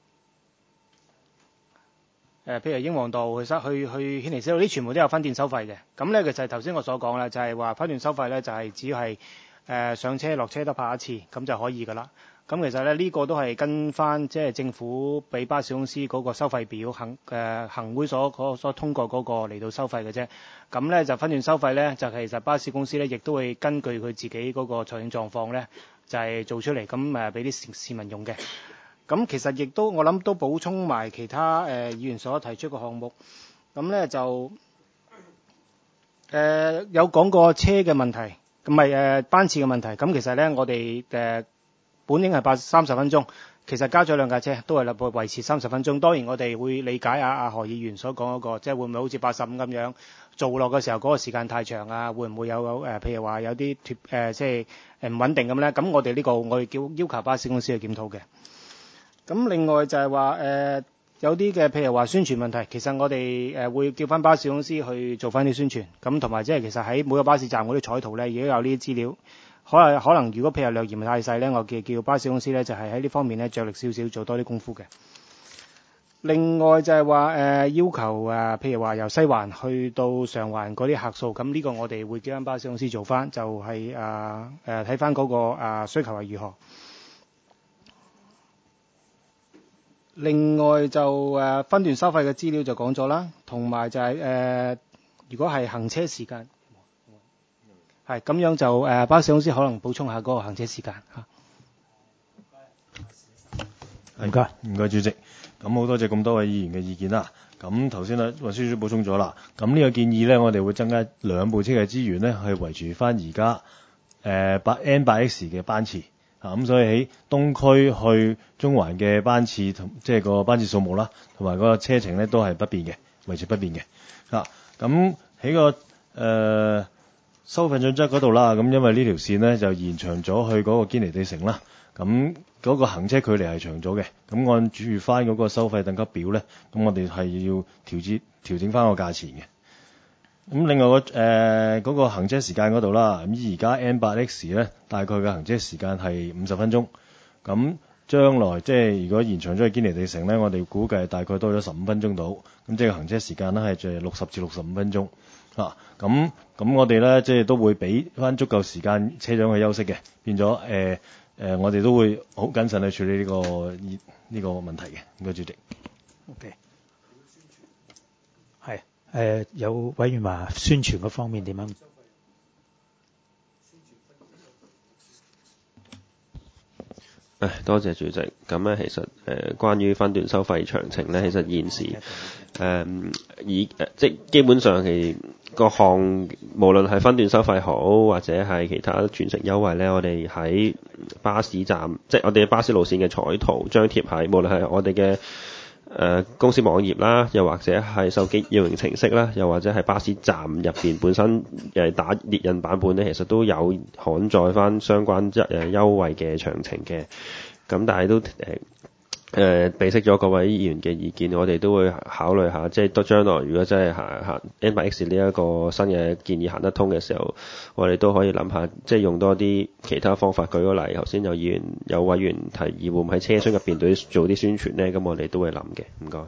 誒、呃，譬如英皇道去去去軒尼詩道，呢全部都有分段收費嘅。咁咧，其實頭先我所講啦，就係、是、話分段收費咧，就係、是、只要係誒、呃、上車落車都拍一次，咁就可以噶啦。咁其實咧，呢、這個都係跟翻即係政府俾巴士公司嗰個收費表行誒、呃、行會所嗰所通過嗰個嚟到收費嘅啫。咁咧就分段收費咧，就其實巴士公司咧亦都會根據佢自己嗰個財政狀況咧，就係、是、做出嚟，咁誒俾啲市市民用嘅。咁其實亦都我諗都補充埋其他誒、呃、議員所提出嘅項目，咁咧就誒、呃、有講過車嘅問題，咁咪誒班次嘅問題。咁其實咧我哋誒、呃、本應係八三十分鐘，其實加咗兩架車都係立部維持三十分鐘。當然我哋會理解啊啊何議員所講嗰、那個，即係會唔會好似八十五咁樣做落嘅時候嗰個時間太長啊？會唔會有誒、呃、譬如話有啲脫誒即係誒唔穩定咁咧？咁我哋呢、這個我哋叫要求巴士公司去檢討嘅。咁另外就係話誒有啲嘅譬如話宣傳問題，其實我哋誒、呃、會叫翻巴士公司去做翻啲宣傳，咁同埋即係其實喺每個巴士站嗰啲彩圖咧，亦都有呢啲資料。可能可能如果譬如略嫌太細咧，我叫叫巴士公司咧就係喺呢方面咧着力少少做多啲功夫嘅。另外就係話誒要求誒、呃、譬如話由西環去到上環嗰啲客數，咁呢個我哋會叫翻巴士公司做翻，就係誒誒睇翻嗰個、呃、需求係如何。另外就誒、呃、分段收費嘅資料就講咗啦，同埋就係、是、誒、呃、如果係行車時間係咁樣就誒、呃、巴士公司可能補充下嗰個行車時間嚇。 唔該，唔該主席。咁好多謝咁多位議員嘅意見啦。 咁頭先啊運輸署補充咗啦，咁呢個建議咧，我哋會增加兩部車嘅資源咧，去維持翻而家誒八 N 八 X 嘅班次啊，咁所以喺東區去中環嘅班次同即係個班次數目啦，同埋個車程咧都係不變嘅，維持不變嘅啊。咁喺個誒、呃、收費準則嗰度啦，咁因為呢條線咧就延長咗去嗰個堅尼地城啦，咁嗰個行車距離係長咗嘅，咁按住翻嗰個收費等級表咧，咁我哋係要調節調整翻個價錢嘅。咁另外個誒嗰個行車時間嗰度啦，咁而家 N 八 X 咧大概嘅行車時間係五十分鐘，咁將來即係如果延長咗去堅尼地城咧，我哋估計大概多咗十五分鐘到，咁即係行車時間咧係就係六十至六十五分鐘啊。咁咁我哋咧即係都會俾翻足夠時間車長去休息嘅，變咗誒。呃誒、呃，我哋都會好謹慎去處理呢、這個呢呢、這個問題嘅，唔該主席。 OK， 係誒、呃、有委員話宣傳嗰方面點樣？ 誒，多謝主席。咁咧，其實誒、呃、關於分段收費詳情咧，其實現時誒、呃、以誒、呃、即基本上係個項，無論係分段收費好，或者係其他全程優惠咧，我哋喺巴士站，即係我哋嘅巴士路線嘅彩圖張貼喺，無論係我哋嘅誒公司網頁啦，又或者係手機應用程式啦，又或者係巴士站入邊本身誒打列印版本咧，其實都有刊載翻相關誒優惠嘅詳情嘅。咁但係都誒誒備悉咗各位議員嘅意見，我哋都會考慮下，即係都將來如果真係行行 N 八 X 呢一個新嘅建議行得通嘅時候，我哋都可以諗下，即係用多啲其他方法。舉個例，頭先有議員有委員提議會唔會喺車廂入邊對做啲宣傳咧，咁我哋都會諗嘅。唔該。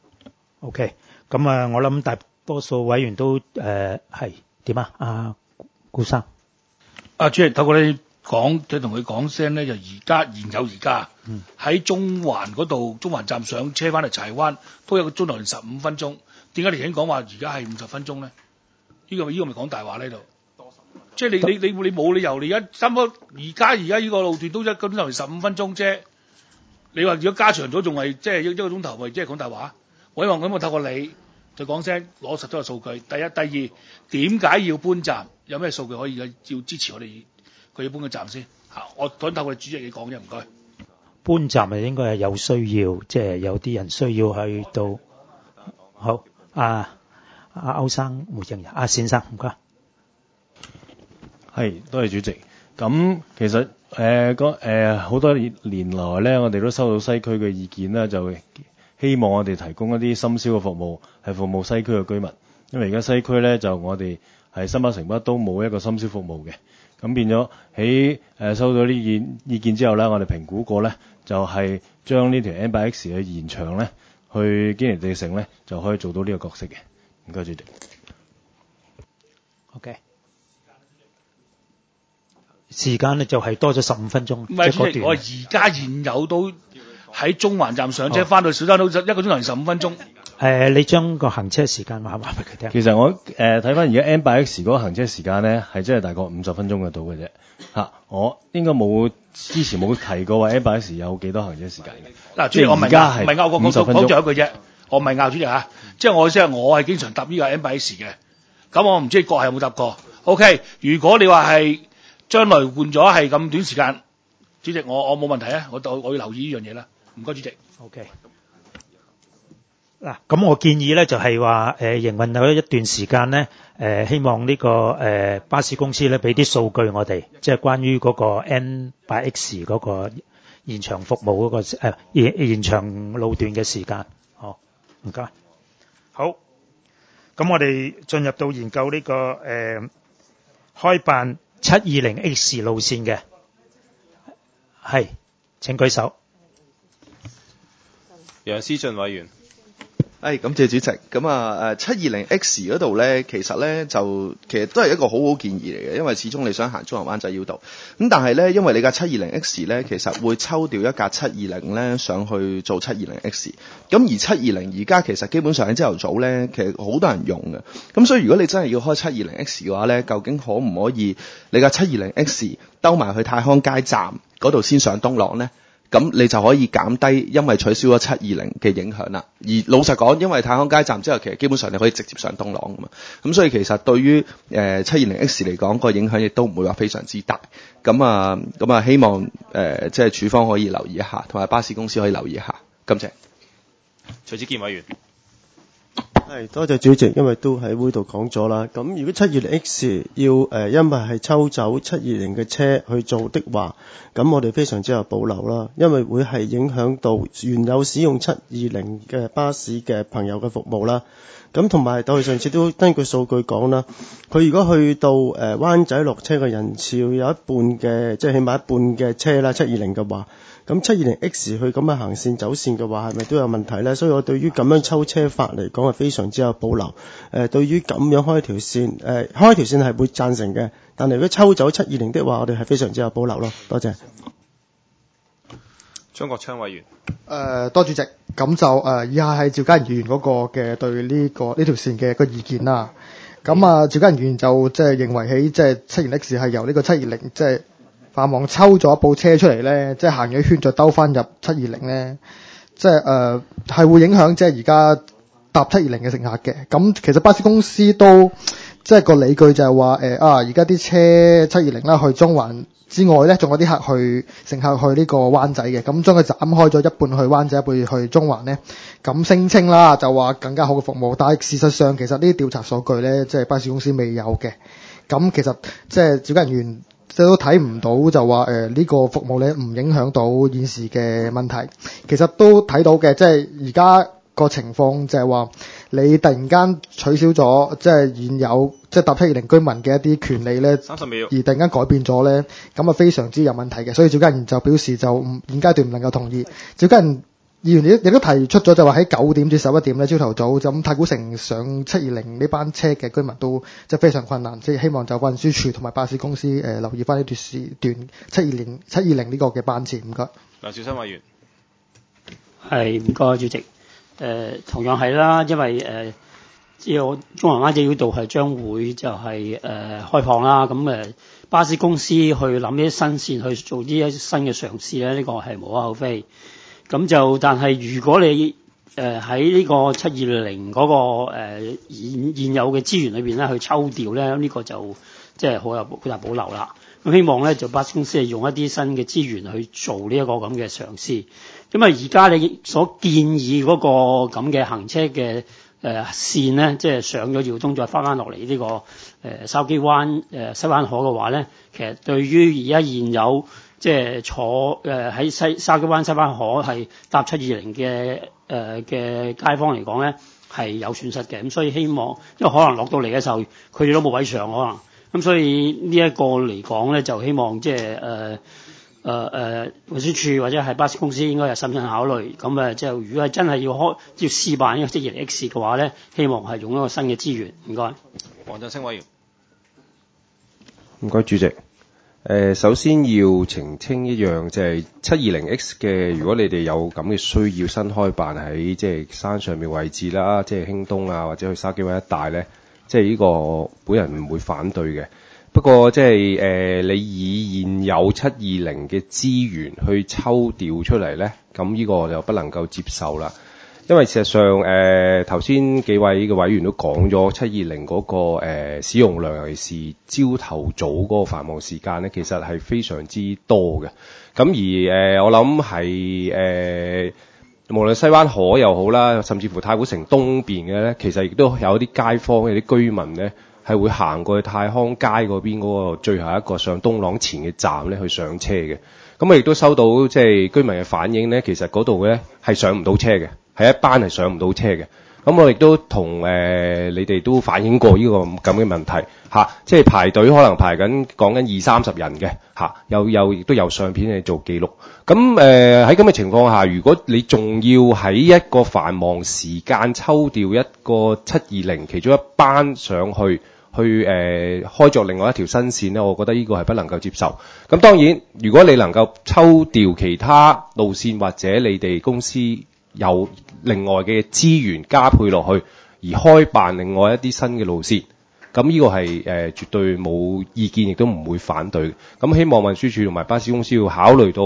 OK，咁啊，我諗大多數委員都誒係點啊？阿顧生， 啊主席透過你講，即係同佢講聲咧，就而家現有而家喺中環嗰度，中環站上車翻嚟柴灣都有個鐘頭零十五分鐘。點解你頭先講話而家係五十分鐘咧？呢、呢個呢、呢個咪講大話呢度？即係你你你你冇理由，你而家差唔多而家而家呢個路段都一個鐘頭零十五分鐘啫。你話如果加長咗，仲係即係一一個鐘頭，咪即係講大話？我希望咁我透過你就講聲攞實咗個數據。第一、第二，點解要搬站？有咩數據可以要支持我哋？佢要搬個站先嚇，我想透過主席你講啫，唔該。 搬站係應該係有需要，即係有啲人需要去到。好，啊啊歐生回應人，啊先生唔該。 係，多謝主席。咁其實誒個誒好多年來咧，我哋都收到西區嘅意見啦，就希望我哋提供一啲深宵嘅服務，係服務西區嘅居民。因為而家西區咧就我哋係新北城北都冇一個深宵服務嘅。咁變咗喺誒收到呢件意見之後咧，我哋評估過咧，就係、是、將呢條 N 八 X 嘅延長咧，去堅尼地城咧，就可以做到呢個角色嘅。唔該主席。 OK。時間咧就係多咗十五分鐘。 唔係主席，我而家現有都喺中環站上車翻、哦、到小山都一個鐘頭十五分鐘。 誒、呃，你將個行車時間話話俾佢聽。 其實我誒睇翻而家 N 八 X 嗰個行車時間咧，係真係大概五十分鐘嘅到嘅啫。嚇、啊，我應該冇之前冇提過話 N 八 X 有幾多行車時間嘅。嗱， 主席我問㗎，唔係拗個講講講咗一句啫，我唔係拗主席嚇，即係我即係我係經常搭呢個 N 八 X 嘅。咁我唔知國係有冇搭過。OK， 如果你話係將來換咗係咁短時間，主席我我冇問題啊，我我要留意呢樣嘢啦。唔該，主席。 OK。嗱，咁我建議咧就係話誒營運咗一段時間咧，誒、呃、希望呢、這個誒、呃、巴士公司咧俾啲數據我哋，即係關於嗰個 N 八 X 嗰個延長服務嗰、那個誒、呃、延延長路段嘅時間。好，唔該。好，咁我哋進入到研究呢、這個誒、呃、開辦七二零 X 路線嘅，係請舉手。 楊思俊委員。 誒，感謝主席。咁啊，誒七二零 X 嗰度咧，其實咧就其實都係一個好好建議嚟嘅，因為始終你想行中環灣仔繞道。咁但係咧，因為你架七二零 X 咧，其實會抽調一架七二零咧上去做七二零 X。咁而七二零而家其實基本上喺朝頭早咧，其實好多人用嘅。咁所以如果你真係要開七二零 X 嘅話咧，究竟可唔可以你架七二零 X 兜埋去泰康街站嗰度先上東朗咧？咁咁你就可以減低因為取消咗七二零嘅影響啦。而老實講，因為太康街站之後，其實基本上你可以直接上東朗㗎嘛。咁所以其實對於誒七二零 X 嚟講，個影響亦都唔會話非常之大。咁啊，咁啊，希望誒、呃、即係處方可以留意一下，同埋巴士公司可以留意一下。感謝。 徐子健委員。 係，多謝主席，因為都喺會度講咗啦。咁如果七二零 X 要誒、呃，因為係抽走七二零嘅車去做的話，咁我哋非常之有保留啦，因為會係影響到原有使用七二零嘅巴士嘅朋友嘅服務啦。咁同埋，我哋上次都根據數據講啦，佢如果去到誒、呃、灣仔落車嘅人潮有一半嘅，即係起碼一半嘅車啦，七二零嘅話。咁七二零 X 去咁樣行線走線嘅話，係咪都有問題呢？所以我對於咁樣抽車法嚟講係非常之有保留。誒、呃，對於咁樣開條線，誒、呃、開條線係會贊成嘅，但係如果抽走七二零的話，我哋係非常之有保留咯。多謝。 張國昌委員。 誒、呃，多主席。咁就誒、呃，以下係趙家賢議員嗰個嘅對呢、這個呢條線嘅個意見啦。咁啊，趙家賢議員就即係認為喺即係七二零 X 係由呢個七二零即係。繁忙抽咗一部車出嚟咧，即係行咗一圈再兜翻入七二零咧，即係誒係會影響即係而家搭七二零嘅乘客嘅。咁其實巴士公司都即係個理據就係話誒啊，而家啲車七二零啦去中環之外咧，仲有啲客去乘客去呢個灣仔嘅，咁將佢斬開咗一半去灣仔，一半去中環咧，咁聲稱啦就話更加好嘅服務，但係事實上其實呢啲調查數據咧，即係巴士公司未有嘅。咁其實即係趙家賢議員即係都睇唔到就話誒呢個服務咧唔影響到現時嘅問題，其實都睇到嘅，即係而家個情況就係話你突然間取消咗即係現有即係搭七二零居民嘅一啲權利咧， 三十秒， 而突然間改變咗咧，咁啊非常之有問題嘅，所以趙家賢就表示就唔現階段唔能夠同意。趙家賢議員亦都提出咗就話喺九點至十一點咧，朝頭早就咁太古城上七二零呢班車嘅居民都即係非常困難，即係希望就運輸署同埋巴士公司誒、呃、留意翻呢段時段七二零七二零呢個嘅班次。唔該。 梁兆新委員。 係唔該主席。誒、呃、同樣係啦，因為誒只有中環灣仔繞道係將會就係、是、誒、呃、開放啦，咁誒、呃、巴士公司去諗啲新線去做啲新嘅嘗試咧，呢、這個係無可厚非。咁就，但係如果你誒喺呢個七二零嗰個誒、呃、現現有嘅資源裏邊咧去抽調咧，呢、這個就即係好有好大保留啦。咁希望咧就巴士公司係用一啲新嘅資源去做呢一個咁嘅嘗試。咁啊，而家你所建議嗰個咁嘅行車嘅誒、呃、線咧，即係上咗耀東再翻翻落嚟呢個誒筲箕灣誒、呃、西灣河嘅話咧，其實對於而家現有即係坐誒喺西筲箕灣西灣河係搭七二零嘅誒嘅街坊嚟講咧係有損失嘅，咁所以希望，因為可能落到嚟嘅時候佢哋都冇位上可能，咁所以呢一個嚟講咧就希望即係誒誒誒運輸署或者係巴士公司應該係審慎考慮，咁誒即係如果係真係要開要試辦呢個七二零 X 嘅話咧，希望係用一個新嘅資源。唔該。 黃振聲委員。 唔該主席。誒、呃，首先要澄清一樣，就係七二零 X 嘅，如果你哋有咁嘅需要新開辦喺即係山上面位置啦，即係興東啊或者去筲箕灣一帶咧，即係呢個本人唔會反對嘅。不過即係誒，你以現有七二零嘅資源去抽調出嚟咧，咁呢個就不能夠接受啦。因為事實上，誒頭先幾位嘅委員都講咗七二零嗰個、呃、使用量，尤其是朝頭早嗰個繁忙時間咧，其實係非常之多嘅。咁而誒、呃，我諗係誒，無論西灣河又好啦，甚至乎太古城東邊嘅咧，其實亦都有啲街坊、有啲居民咧，係會行過去太康街嗰邊嗰個最後一個上東朗前嘅站咧去上車嘅。咁我亦都收到即係居民嘅反映咧，其實嗰度咧係上唔到車嘅。係一班係上唔到車嘅，咁我亦都同誒、呃、你哋都反映過呢個咁嘅問題嚇、啊，即係排隊可能排緊講緊二三十人嘅嚇，又又亦都有相片嚟做記錄。咁誒喺咁嘅情況下，如果你仲要喺一個繁忙時間抽調一個七二零其中一班上去，去誒、呃、開作另外一條新線咧，我覺得呢個係不能夠接受。咁當然，如果你能夠抽調其他路線或者你哋公司有另外嘅資源加配落去，而開辦另外一啲新嘅路線，咁呢個係誒、呃、絕對冇意見，亦都唔會反對。咁希望運輸署同埋巴士公司要考慮到，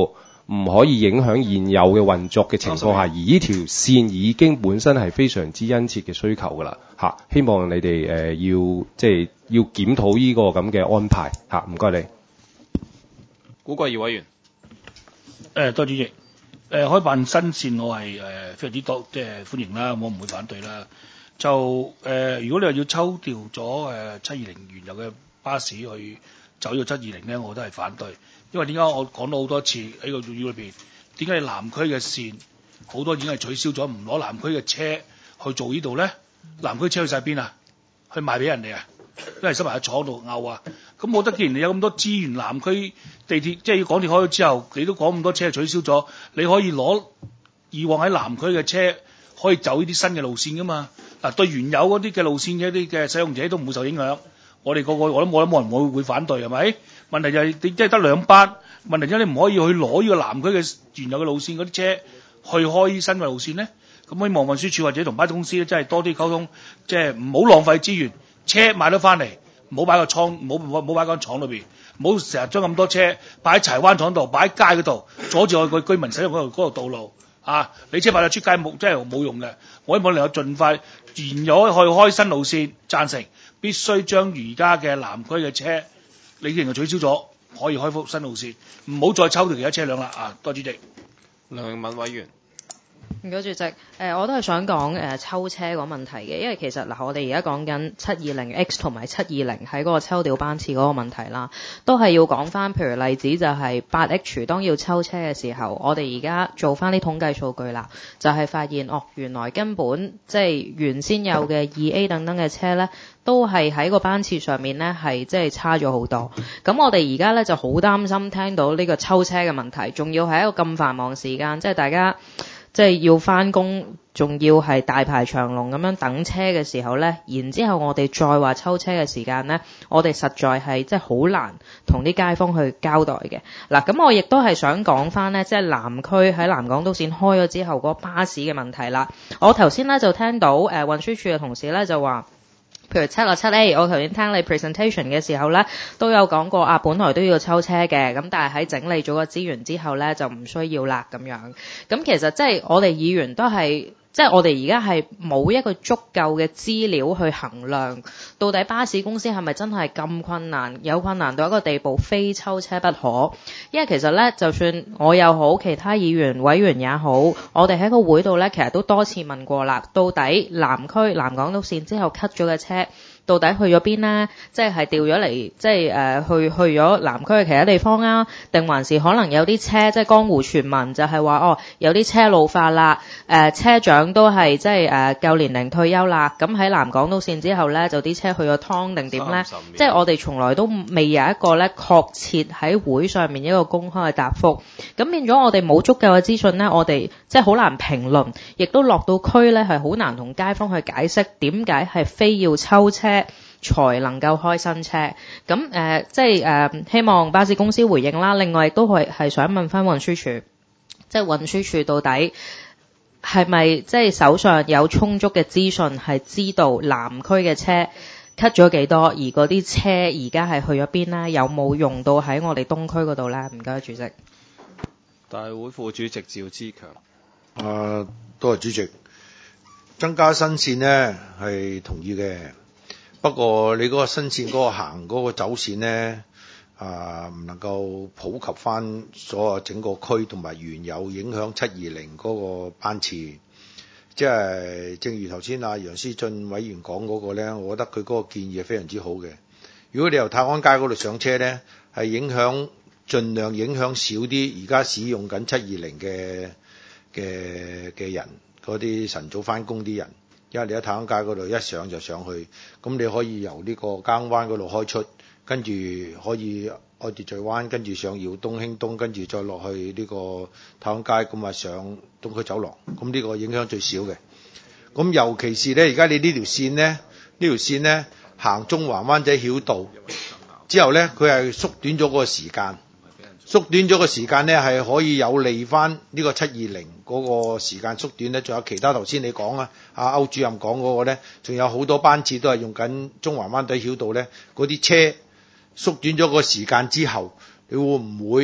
唔可以影響現有嘅運作嘅情況下，而呢條線已經本身係非常之殷切嘅需求㗎啦嚇，希望你哋誒、呃、要即係要檢討呢個咁嘅安排嚇，唔該你。 古貴儀委員， 誒多謝主席。誒、開辦新線我係誒、非常之多即係歡迎啦，我唔會反對啦。就誒、如果你話要抽調咗誒七二零原有嘅巴士去走呢個七二零咧，我都係反對。因為點解我講咗好多次喺個會議裏邊，點解你南區嘅線好多已經係取消咗，唔攞南區嘅車去做呢度咧？南區車去晒邊啊？去賣俾人哋啊？因為收埋喺廠度拗啊！咁我覺得既然你有咁多資源，南區地鐵即係要港鐵開咗之後，你都講咁多車取消咗，你可以攞以往喺南區嘅車可以走呢啲新嘅路線噶嘛？嗱，對原有嗰啲嘅路線嘅一啲嘅使用者都唔會受影響。我哋個個我都冇諗冇人會會反對係咪？問題就係你即係得兩班，問題就係你唔可以去攞呢個南區嘅原有嘅路線嗰啲車去開新嘅路線咧。咁希望運輸署或者同巴士公司咧，真係多啲溝通，即係唔好浪費資源，車買得翻嚟，唔好擺個倉，唔好唔好擺間廠裏邊，唔好成日將咁多車擺喺柴灣廠度，擺喺街嗰度，阻住我個居民使用嗰條嗰條道路。啊！你車擺到出街冇，真係冇用嘅。我希望能夠盡快研咗去開新路線，贊成必須將而家嘅南區嘅車，你既然取消咗，可以開復新路線，唔好再抽條其他車輛啦。啊，多謝主席。 梁永敏委員。 唔該主席，誒、呃、我都係想講誒、呃、抽車嗰個問題嘅，因為其實嗱、呃、我哋而家講緊七二零 X 同埋七二零喺嗰個抽調班次嗰個問題啦，都係要講翻，譬如例子就係八 H 當要抽車嘅時候，我哋而家做翻啲統計數據啦，就係、是、發現哦原來根本即係原先有嘅二 A 等等嘅車咧，都係喺個班次上面咧係即係差咗好多。咁我哋而家咧就好擔心聽到呢個抽車嘅問題，仲要係一個咁繁忙時間，即係大家。即係要翻工，仲要係大排長龍咁樣等車嘅時候呢，然之後我哋再話抽車嘅時間呢，我哋實在係即係好難同啲街坊去交代嘅。嗱，咁我亦都係想講翻呢，即係南區喺南港島線開咗之後嗰個巴士嘅問題啦。我頭先呢就聽到誒運輸署嘅同事呢就話。譬如七啊七 A， 我頭先聽你 presentation 嘅時候咧，都有講過啊，本來都要抽車嘅，咁但係喺整理咗個資源之後咧，就唔需要啦咁樣。咁其實即係我哋議員都係，即係我哋而家係冇一個足夠嘅資料去衡量，到底巴士公司係咪真係咁困難，有困難到一個地步非抽車不可？因為其實咧，就算我又好，其他議員委員也好，我哋喺個會度咧，其實都多次問過啦，到底南區南港島線之後 cut 咗嘅車，到底去咗邊呢？即係係調咗嚟，即係誒、呃、去去咗南區嘅其他地方啊？定還是可能有啲車，即係江湖傳聞就係話哦，有啲車老化啦，誒、呃、車長都係即係誒夠年齡退休啦。咁喺南港島線之後咧，就啲車去咗湯定點咧？即係我哋從來都未有一個咧確切喺會上面一個公開嘅答覆。咁變咗我哋冇足夠嘅資訊咧，我哋即係好難評論，亦都落到區咧係好難同街坊去解釋點解係非要抽車才能夠開新車。咁誒、呃，即係誒、呃，希望巴士公司回應啦。另外亦都係係想問翻運輸署，即係運輸署到底係咪即係手上有充足嘅資訊，係知道南區嘅車 cut 咗幾多，而嗰啲車而家係去咗邊啦？有冇用到喺我哋東區嗰度咧？唔該，主席。 大會副主席趙志強。 啊，多謝主席。增加新線呢係同意嘅。不過你嗰個新線嗰個行嗰個走線呢，啊唔能夠普及翻所有整個區同埋原有影響七二零嗰個班次，即係正如頭先阿楊思俊委員講嗰個呢，我覺得佢嗰個建議係非常之好嘅。如果你由泰安街嗰度上車呢，係影響盡量影響少啲而家使用緊七二零嘅嘅嘅人，嗰啲晨早翻工啲人。因為你喺太安街嗰度一上就上去，咁你可以由呢個耕灣嗰度開出，跟住可以愛秩序灣，跟住上耀東興東，跟住再落去呢個太安街，咁啊上東區走廊，咁呢個影響最少嘅。咁尤其是咧，而家你呢條線咧，呢條線咧行中環灣仔曉道之後咧，佢係縮短咗個時間。縮短咗個時間咧，係可以有利翻呢個七二零嗰個時間縮短咧。仲有其他頭先你講啊，阿歐主任講嗰個咧，仲有好多班次都係用緊中環灣仔曉道咧，嗰啲車縮短咗個時間之後，你會唔會即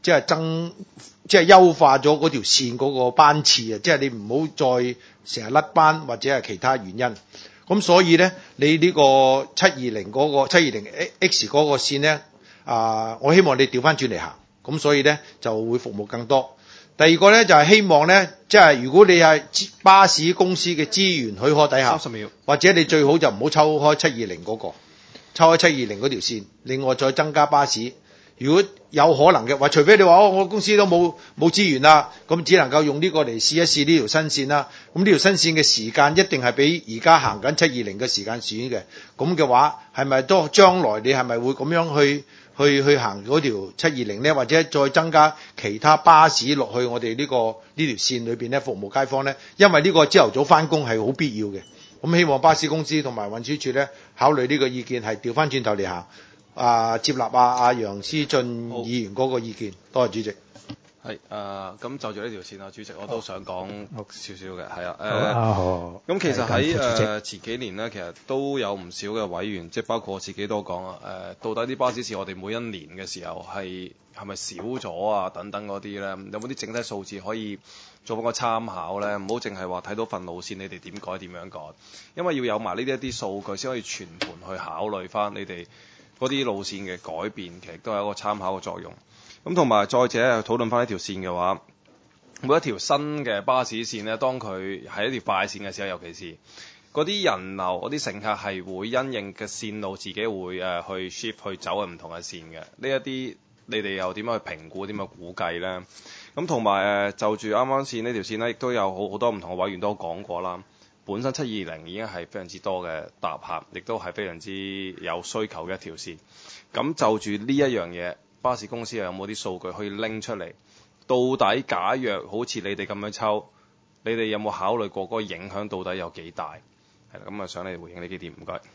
即係增即係優化咗嗰條線嗰個班次啊！即係你唔好再成日甩班或者係其他原因。咁所以咧，你呢個七二零嗰個七二零 X 嗰個線咧，啊，我希望你調翻轉嚟行。咁所以咧就會服務更多。第二個咧就係、是、希望咧，即係如果你係巴士公司嘅資源許可底下， 三十秒或者你最好就唔好抽開七二零嗰個，抽開七二零嗰條線，另外再增加巴士。如果有可能嘅話，除非你話哦，我公司都冇冇資源啦，咁只能夠用呢個嚟試一試呢條新線啦。咁呢條新線嘅時間一定係比而家行緊七二零嘅時間短嘅。咁嘅話，係咪都將來你係咪會咁樣去去去行嗰條七二零呢？或者再增加其他巴士落去我哋呢、呢個呢條線裏邊咧服務街坊呢？因為呢個朝頭早翻工係好必要嘅。咁希望巴士公司同埋運輸署咧考慮呢個意見，係調翻轉頭嚟行。啊，接納啊啊楊思進議員嗰個意見，多謝主席。 係誒，咁、呃、就住呢條線啊，主席我都想講少少嘅，係啊誒。 咁、 呃、其實喺誒、呃、前幾年咧，其實都有唔少嘅委員，即係包括我自己都講啊誒，到底啲巴士線我哋每一年嘅時候係係咪少咗啊？等等嗰啲咧，有冇啲整體數字可以做翻個參考咧？唔好淨係話睇到份路線，你哋點改點樣改，因為要有埋呢啲一啲數據先可以全盤去考慮翻你哋嗰啲路線嘅改變，其實都係一個參考嘅作用。咁同埋再者討論翻呢條線嘅話，每一條新嘅巴士線咧，當佢係一條快線嘅時候，尤其是嗰啲人流、嗰啲乘客係會因應嘅線路自己會誒、呃、去 shift 去走嘅唔同嘅線嘅。呢一啲你哋又點樣去評估、點樣估計咧？咁同埋誒就住啱啱線呢條線咧，亦都有好好多唔同嘅委員都講過啦。本身七二零已經係非常之多嘅搭客，亦都係非常之有需求嘅一條線。咁就住呢一樣嘢，巴士公司有冇啲數據可以拎出嚟？到底假若好似你哋咁樣抽，你哋有冇考慮過嗰個影響到底有幾大？係啦，咁啊想你哋回應呢幾點，唔該。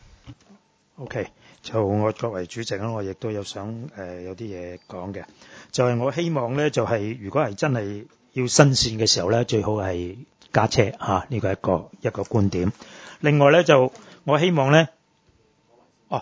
OK，就我作為主席咧，我亦都有想誒、呃、有啲嘢講嘅，就係、是、我希望咧，就係、是、如果係真係要新線嘅時候咧，最好係加車嚇，呢個係一個一個觀點。另外咧，就我希望咧，哦，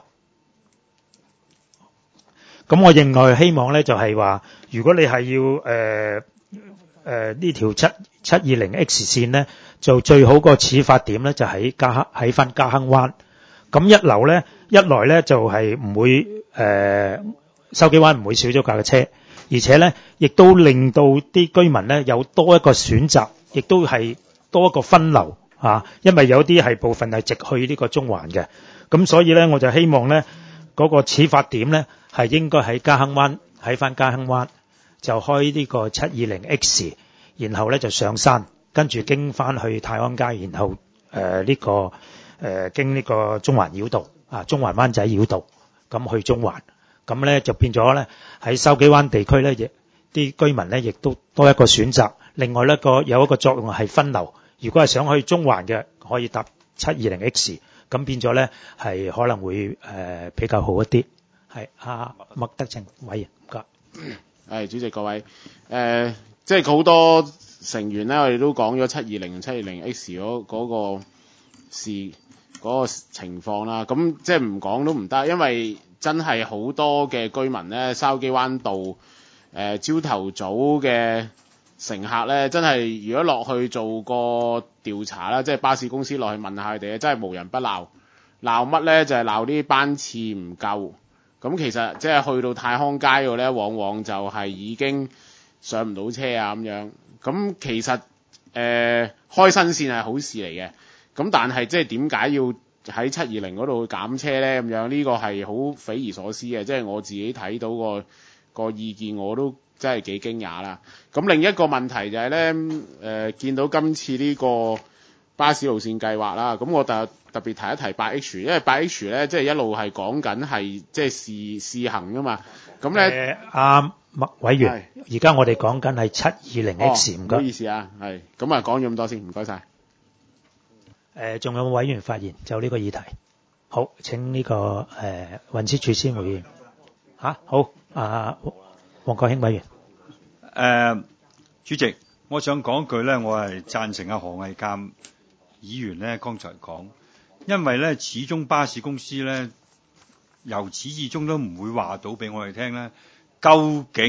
咁我另外希望咧就係、是、話，如果你係要誒誒呢條七七二零 X 線咧，就最好個始發點咧就喺加坑喺翻加坑灣。咁一流咧，一來咧就係、是、唔會誒筲箕灣唔會少咗架嘅車，而且咧亦都令到啲居民咧有多一個選擇。亦都係多一個分流啊，因為有啲係部分係直去呢個中環嘅，咁所以咧我就希望咧嗰、那個始發點咧係應該喺加坑灣，喺翻加坑灣就開呢個七二零 X， 然後咧就上山，跟住經翻去泰安街，然後誒呢、呃這個誒、呃、經呢個中環繞道啊，中環灣仔繞道咁去中環，咁咧就變咗咧喺筲箕灣地區咧，亦啲居民咧亦都多一個選擇。另外呢個有一個作用係分流，如果係想去中環嘅，可以搭七二零 X， 咁變咗咧係可能會誒、呃、比較好一啲。係阿麥德正委員，唔該。 係主席各位，誒、呃、即係好多成員咧，我哋都講咗七二零、七二零 X 嗰嗰個事嗰個情況啦。咁即係唔講都唔得，因為真係好多嘅居民咧，筲箕灣道誒朝頭早嘅乘客咧，真係如果落去做個調查啦，即係巴士公司落去問下佢哋，真係無人不鬧。鬧乜咧？就係鬧啲班次唔夠。咁其實即係去到太康街嗰咧，往往就係已經上唔到車啊咁樣。咁其實誒、呃、開新線係好事嚟嘅。咁但係即係點解要喺七二零嗰度減車咧？咁樣呢個係好匪夷所思嘅。即係我自己睇到個個意見，我都真係幾驚訝啦！咁另一個問題就係咧，誒、呃、見到今次呢個巴士路線計劃啦，咁我特特別提一提八 H， 因為八 H 咧即係一路係講緊係即係試試行噶嘛。咁咧， 阿麥委員，而家我哋講緊係七二零 X， 唔該。 唔好意思啊，係咁啊，講咗咁多先，唔該晒。 誒，仲有冇委員發言就呢個議題？好，請呢、這個誒、呃、運輸署先回應。嚇、啊，好，啊。黃國興委員， 誒、呃，主席，我想講句咧，我係贊成阿何毅鑑議員咧剛才講，因為咧始終巴士公司咧由始至終都唔會話到俾我哋聽咧，究竟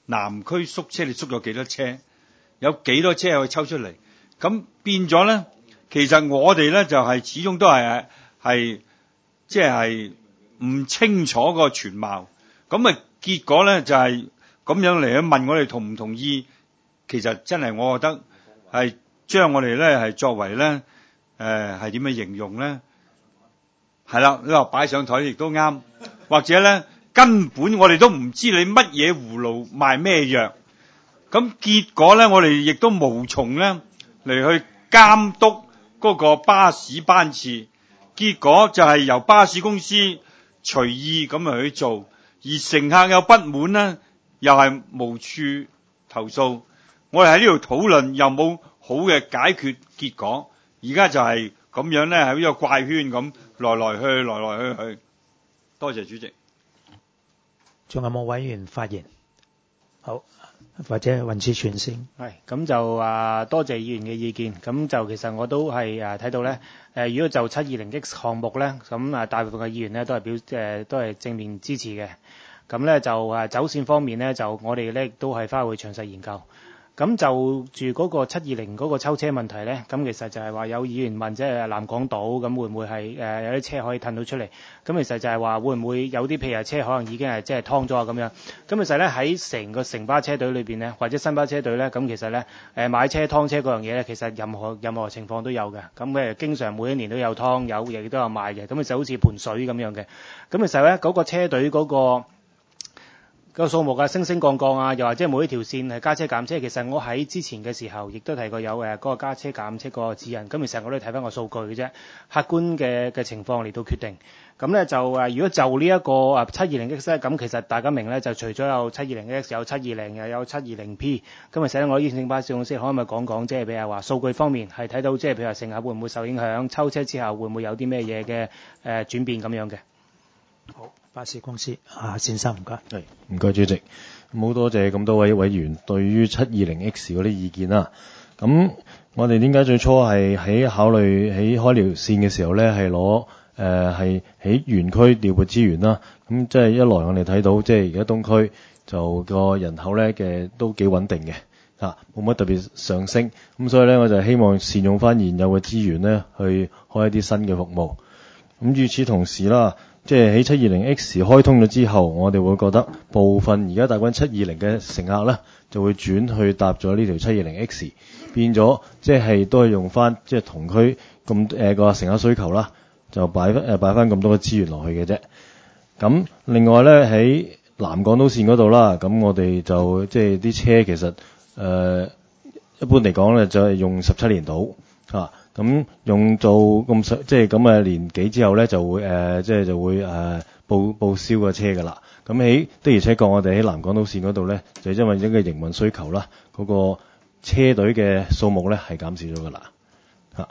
南區縮車，你縮咗幾多車？有幾多車可以抽出嚟？咁變咗咧，其實我哋咧就係、是、始終都係係即係唔清楚個全貌。咁啊結果咧就係、是、咁樣嚟去問我哋同唔同意？其實真係我覺得係將我哋咧係作為咧誒係點樣形容咧？係啦，你話擺上台亦都啱，或者咧根本我哋都唔知你乜嘢葫蘆賣咩藥。咁結果咧，我哋亦都無從咧嚟去監督嗰個巴士班次，結果就係由巴士公司隨意咁嚟去做，而乘客有不滿咧，又係無處投訴。我哋喺呢度討論又冇好嘅解決結果，而家就係咁樣咧，喺呢個怪圈咁來來去來來去去。多謝主席。 仲有冇委員發言？好。或者運輸署先， 係咁就啊多謝議員嘅意見。咁就其實我都係誒睇到咧，誒如果就七二零 X 項目咧，咁啊大部分嘅議員咧都係表誒都係正面支持嘅。咁咧就誒走線方面咧，就我哋咧都係翻去詳細研究。咁就住嗰個七二零嗰個抽車問題咧，咁其實就係話有議員問，即係南港島咁會唔會係誒有啲車可以褪到出嚟？咁其實就係話會唔會有啲譬如車可能已經係即係劏咗啊咁樣？咁其實咧喺成個城巴車隊裏邊咧，或者新巴車隊咧，咁其實咧誒買車劏車嗰樣嘢咧，其實任何任何情況都有嘅。咁誒經常每一年都有劏，有亦都有賣嘅。咁其實好似盆水咁樣嘅。咁其實咧嗰個車隊嗰個個數目啊升升降降啊，又或者每一條線係加車減車，其實我喺之前嘅時候亦都提過有誒嗰個加車減車個指引。咁其實我都睇翻個數據嘅啫，客觀嘅嘅情況嚟到決定。咁咧就誒，如果就呢一個啊七二零 X 咧，咁其實大家明咧，就除咗有七二零 X， 有七二零又有七二零 P。咁其實咧，我邀請巴士公司可唔可以講講，即係譬如話數據方面係睇到，即係譬如話乘客會唔會受影響，抽車之後會唔會有啲咩嘢嘅誒轉變咁樣嘅？ 好。巴士公司啊，先生唔該， 係唔該主席，咁好多謝咁多位委員對於七二零 X 嗰啲意見啦。咁我哋點解最初係喺考慮喺開條線嘅時候咧，係攞誒係喺園區調撥資源啦。咁即係一來我哋睇到即係而家東區就個人口咧嘅都幾穩定嘅，啊冇乜特別上升。咁所以咧我就希望善用翻現有嘅資源咧，去開一啲新嘅服務。咁與此同時啦。即係喺七二零 X 開通咗之後，我哋會覺得部分而家搭緊七二零嘅乘客咧，就會轉去搭咗呢條七二零 X， 變咗即係都係用翻即係同區咁誒個乘客需求啦，就擺誒擺翻咁多嘅資源落去嘅啫。咁另外咧喺南港島線嗰度啦，咁我哋就即係啲車其實誒、呃、一般嚟講咧就係用十七年到啊。咁用做咁即係咁嘅年紀之後咧，就會誒、呃、即係就會誒、呃、報報銷個車㗎啦。咁喺的而且確，我哋喺南港島線嗰度咧，就因為一個營運需求啦，嗰、那個車隊嘅數目咧係減少咗㗎啦。嚇！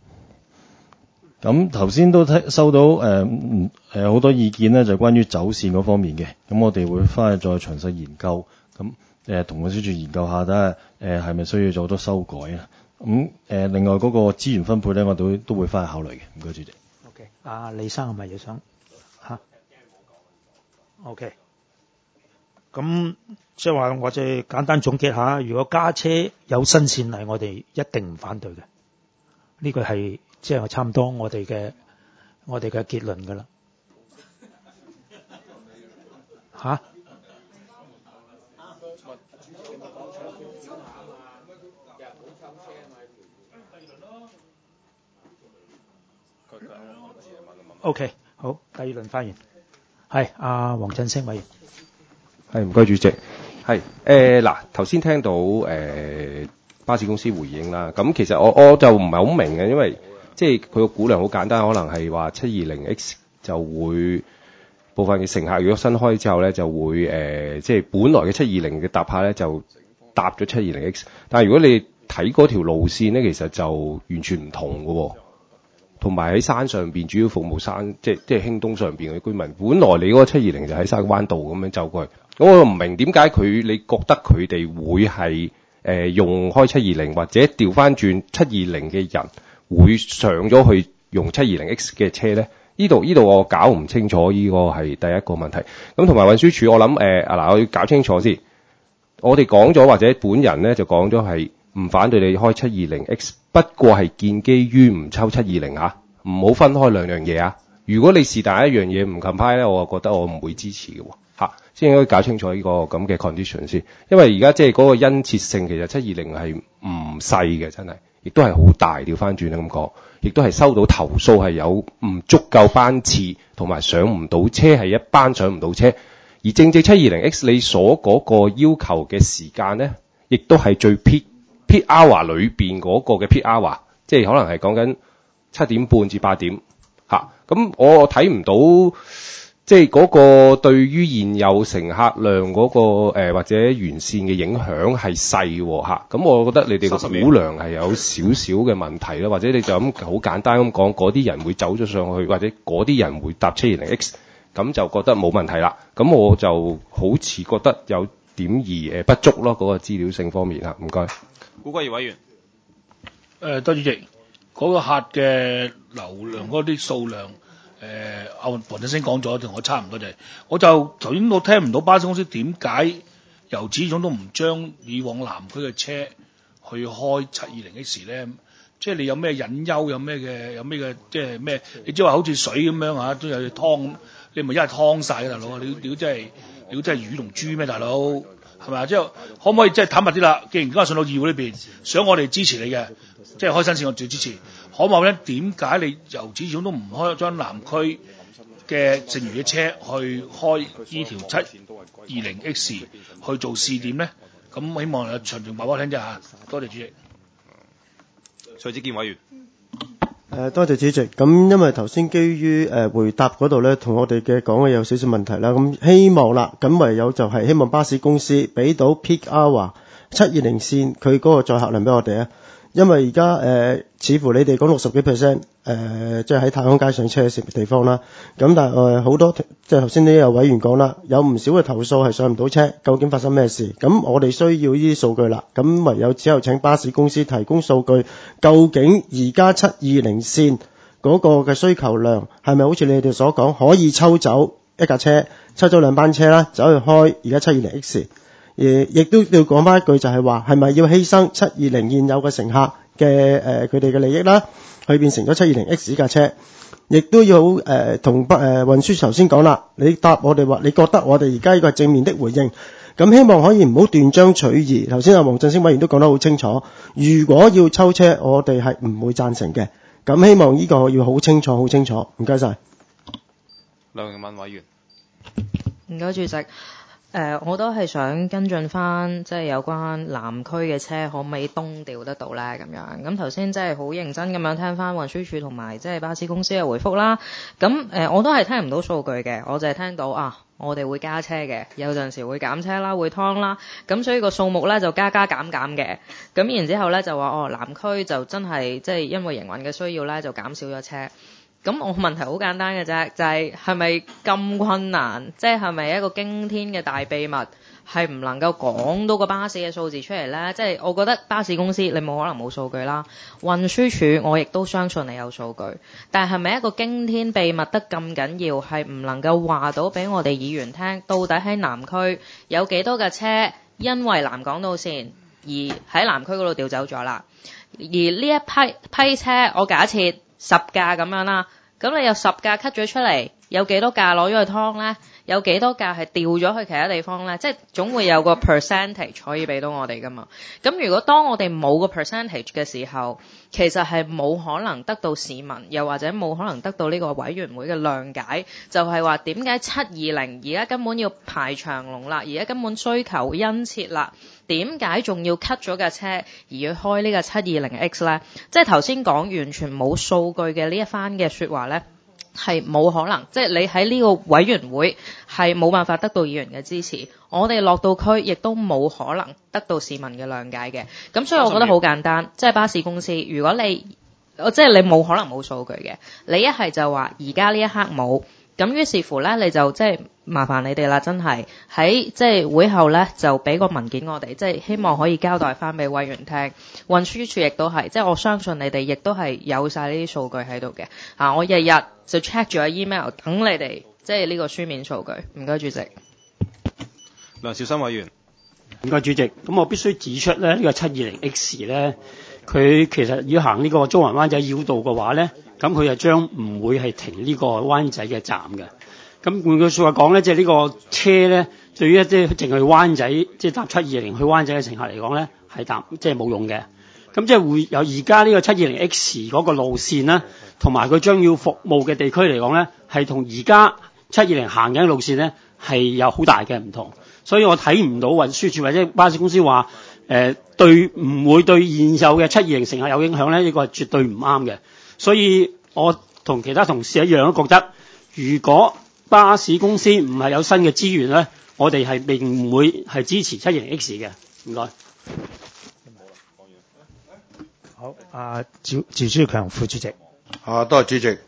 咁頭先都聽收到誒誒好多意見咧，就關於走線嗰方面嘅。咁我哋會翻去再詳細研究，咁誒同運輸署研究下睇下誒係咪需要做多修改啊？咁誒、呃，另外嗰個資源分配咧，我都都會翻去考慮嘅。唔該，主席。 OK，阿李生係咪要想嚇 ？OK，咁即係話，我就簡單總結下，如果加車有新線係，我哋一定唔反對嘅。呢個係即係差唔多我哋嘅我哋嘅結論㗎啦。嚇？O.K. 好，第二輪發言係阿黃振聲委員。 係唔該主席。係誒嗱，頭先聽到誒、呃、巴士公司回應啦。咁其實我我就唔係好明嘅，因為即係佢個估量好簡單，可能係話七二零 X 就會部分嘅乘客如果新開之後咧，就會誒、呃、即係本來嘅七二零嘅搭客咧就搭咗七二零 X， 但係如果你睇嗰條路線咧，其實就完全唔同嘅喎。同埋喺山上邊主要服務山，即係即係興東上邊嘅居民。本來你嗰個七二零就喺沙灣道咁樣走過去，咁我唔明點解佢你覺得佢哋會係誒、呃、用開七二零，或者調翻轉七二零嘅人會上咗去用七二零 X 嘅車咧？呢度呢度我搞唔清楚，呢個係第一個問題。咁同埋運輸署，我諗誒啊嗱，我要搞清楚先。 我哋講咗或者本人咧就講咗係唔反對你開七二零 X， 不過係建基於唔抽七二零嚇，唔好分開兩樣嘢啊！如果你是但一樣嘢唔 comply 咧，我就覺得我唔會支持嘅喎嚇，先應該搞清楚呢個咁嘅 condition 先，因為而家即係嗰個殷切性其實七二零係唔細嘅，真係，亦都係好大。調翻轉咁講，亦都係收到投訴係有唔足夠班次同埋上唔到車，係一班上唔到車。而正正七二零 X 你所嗰個要求嘅時間咧，亦都係最 peak peak hour 裏邊嗰個嘅 peak hour， 即係可能係講緊七點半至八點嚇。咁、啊、我睇唔到即係嗰個對於現有乘客量嗰、那個、呃、或者完善嘅影響係細喎嚇。咁、啊、我覺得你哋個估量係有少少嘅問題啦，或者你就咁好簡單咁講，嗰啲人會走咗上去，或者嗰啲人會搭七二零 X。咁就覺得冇問題啦，咁我就好似覺得有點而誒不足咯，嗰、那個資料性方面嚇，唔該。 古貴業委員， 誒多主席，嗰、那個客嘅流量嗰啲數量，誒阿黃振星講咗，同我差唔多就係，我就頭先我聽唔到巴士公司點解由始終都唔將以往南區嘅車去開七二零 X 咧？即係你有咩隱憂，有咩嘅，有咩嘅，即係咩？你即係話好似水咁樣嚇，都有湯咁。你咪一係劏曬嘅大佬，你你真係你真係魚同豬咩大佬？係咪啊？即係可唔可以即係坦白啲啦？既然今日上到議會呢邊，想我哋支持你嘅，即係開新線我最支持。可唔可以咧？點解你由始至終都唔開將南區嘅剩餘嘅車去開呢條七二零 X 去做試點咧？咁希望詳情話俾我聽啫嚇。多謝主席。 徐子健委員。 誒、呃、多謝主席，咁因為頭先基於誒、呃、回答嗰度咧，同我哋嘅講嘅有少少問題啦，咁希望啦，咁唯有就係希望巴士公司俾到 peak hour 七二零線佢嗰個載客量俾我哋啊，因為而家誒似乎你哋講六十幾 percent 誒，即係喺太空街上車嘅地方啦，咁但係誒好多即係頭先呢有委員講啦，有唔少嘅投訴係上唔到車，究竟發生咩事？咁我哋需要呢啲數據啦，咁唯有只有請巴士公司提供數據，究竟而家七二零線嗰個嘅需求量係咪好似你哋所講可以抽走一架車，抽走兩班車啦，走去開而家七二零 X？ 而亦都要講翻一句就係話，係咪要犧牲七二零現有嘅乘客嘅誒佢哋嘅利益啦，去變成咗七二零 X 架車？亦都要誒同北誒運輸頭先講啦，你答我哋話，你覺得我哋而家呢個係正面的回應，咁希望可以唔好斷章取義。頭先阿黃振星委員都講得好清楚，如果要抽車，我哋係唔會贊成嘅。咁希望呢個要好清楚，好清楚。唔該晒。 梁永敏委員。 唔該主席。誒、呃，我都係想跟進翻，即係有關南區嘅車可唔可以東調得到咧？咁樣咁頭先即係好認真咁樣聽翻運輸署同埋即係巴士公司嘅回覆啦。咁誒、呃，我都係聽唔到數據嘅，我就係聽到啊，我哋會加車嘅，有陣時會減車啦，會劏啦。咁所以個數目咧就加加減減嘅。咁然之後咧就話哦，南區就真係即係因為營運嘅需要咧，就減少咗車。咁我問題好簡單嘅啫，就係係咪咁困難？即係係咪一個驚天嘅大秘密，係唔能夠講到個巴士嘅數字出嚟呢？即係我覺得巴士公司你冇可能冇數據啦，運輸署我亦都相信你有數據，但係係咪一個驚天秘密得咁緊要，係唔能夠話到俾我哋議員聽，到底喺南區有幾多架車因為南港島線而喺南區嗰度調走咗啦？而呢一批批車，我假設十架咁樣啦，咁你有十架 cut 咗出嚟，有幾多架攞咗去劏呢？有幾多架係調咗去其他地方呢？即係總會有個 percentage 可以俾到我哋噶嘛。咁如果當我哋冇個 percentage 嘅時候，其實係冇可能得到市民，又或者冇可能得到呢個委員會嘅諒解，就係話點解七二零而家根本要排長龍啦，而家根本需求殷切啦，點解仲要 cut 咗架車而要開呢個七二零 X 呢？即係頭先講完全冇數據嘅呢一番嘅說話呢，係冇可能，即係你喺呢個委員會係冇辦法得到議員嘅支持，我哋落到區亦都冇可能得到市民嘅諒解嘅。咁所以我覺得好簡單，即係巴士公司，如果你即係你冇可能冇數據嘅，你一係就話而家呢一刻冇。咁於是乎咧，你就即係麻煩你哋啦，真係喺即係會後咧就俾個文件我哋，即係希望可以交代翻俾委員聽。運輸署亦都係，即係我相信你哋亦都係有晒呢啲數據喺度嘅。啊，我日日就 check 住個 email 等你哋，即係呢個書面數據。唔該，主席。 梁兆新委員。 唔該主席，咁我必須指出咧，呢、這個七二零 X 咧，佢其實要行呢個中環灣仔繞道嘅話咧，咁佢就將唔會係停呢個灣仔嘅站嘅。咁換句説話講咧，即係呢個車咧，對於即係淨係灣仔，即係搭七二零去灣仔嘅乘客嚟講咧，係搭即係冇用嘅。咁即係會有而家呢個七二零 X 嗰個路線啦，同埋佢將要服務嘅地區嚟講咧，係同而家七二零行緊嘅路線咧係有好大嘅唔同。所以我睇唔到運輸署或者巴士公司話誒、呃、對唔會對現有嘅七二零乘客有影響咧，呢、這個係絕對唔啱嘅。所以我同其他同事一樣都覺得，如果巴士公司唔係有新嘅資源咧，我哋係並唔會係支持七二零 X 嘅。唔該。 好，阿趙趙書強副主席。 啊，多謝主席。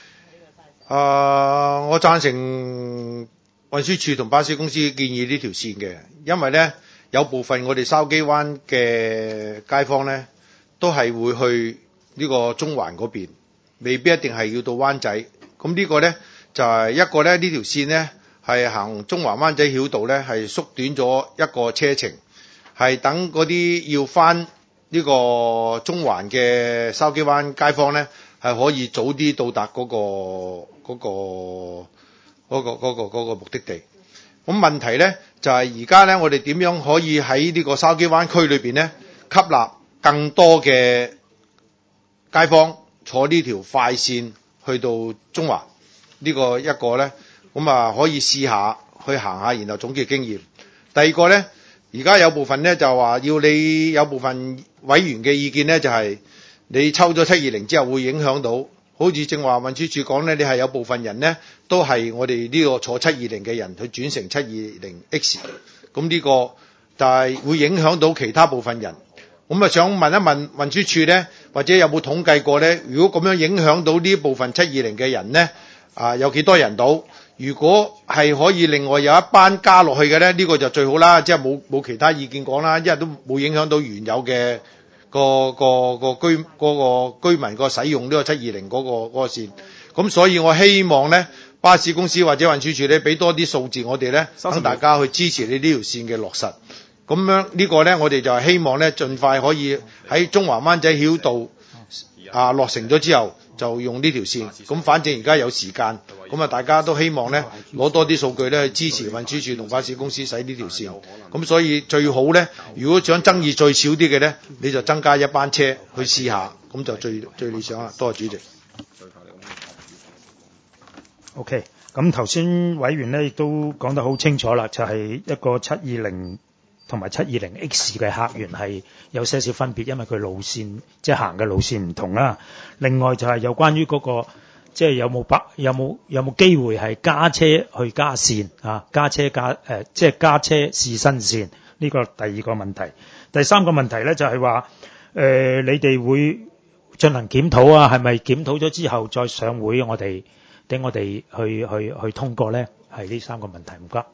啊，我贊成運輸署同巴士公司建議呢條線嘅，因為咧有部分我哋筲箕灣嘅街坊咧都係會去呢個中環嗰邊，未必一定係要到灣仔。咁呢個咧就係、是、一個咧呢條線咧係行中環灣仔繞道咧係縮短咗一個車程，係等嗰啲要返呢個中環嘅筲箕灣街坊咧係可以早啲到達嗰、嗰個嗰、嗰個嗰、嗰個嗰、嗰個嗰個目的地。咁問題咧就係而家咧，我哋點樣可以喺呢個筲箕灣區裏邊咧吸納更多嘅街坊坐呢條快線去到中環？呢個一個咧，咁啊可以試下去行下，然後總結經驗。第二個咧，而家有部分咧就話要你有部分委員嘅意見咧，就係你抽咗七二零之後會影響到。好似正話運輸署講咧，你係有部分人咧，都係我哋呢個坐七二零嘅人去轉成七二零 X， 咁呢個就係會影響到其他部分人。咁啊想問一問運輸署咧，或者有冇統計過咧？如果咁樣影響到呢部分七二零嘅人咧，啊有幾多人到？如果係可以另外有一班加落去嘅咧，呢、呢個就最好啦，即係冇冇其他意見講啦，因為都冇影響到原有嘅。個個個居嗰、嗰個居民個使用呢個七二零嗰個嗰、嗰個線，咁所以我希望咧巴士公司或者運輸署咧俾多啲數字我哋咧，等大家去支持你呢條線嘅落實。咁樣呢個咧我哋就係希望咧盡快可以喺中環灣仔繞道啊落成咗之後就用呢條線。咁反正而家有時間，咁啊大家都希望咧攞多啲數據咧去支持運輸署同巴士公司使呢條線。咁所以最好咧，如果想爭議最少啲嘅咧，你就增加一班車去試下，咁就最最理想啦。多謝主席。 OK， 咁頭先委員咧亦都講得好清楚啦，就係、是、一個七二零同埋七二零 X 嘅客源係有些少分別，因為佢路線即係行嘅路線唔同啦。另外就係有關於嗰、那個即係有冇百有冇有冇機會係加車去加線啊？加車加誒、呃、即係加車試新線呢、這個第二個問題。第三個問題咧就係話誒你哋會進行檢討啊？係咪檢討咗之後再上會我哋等我哋去去去通過咧？係呢三個問題，唔該。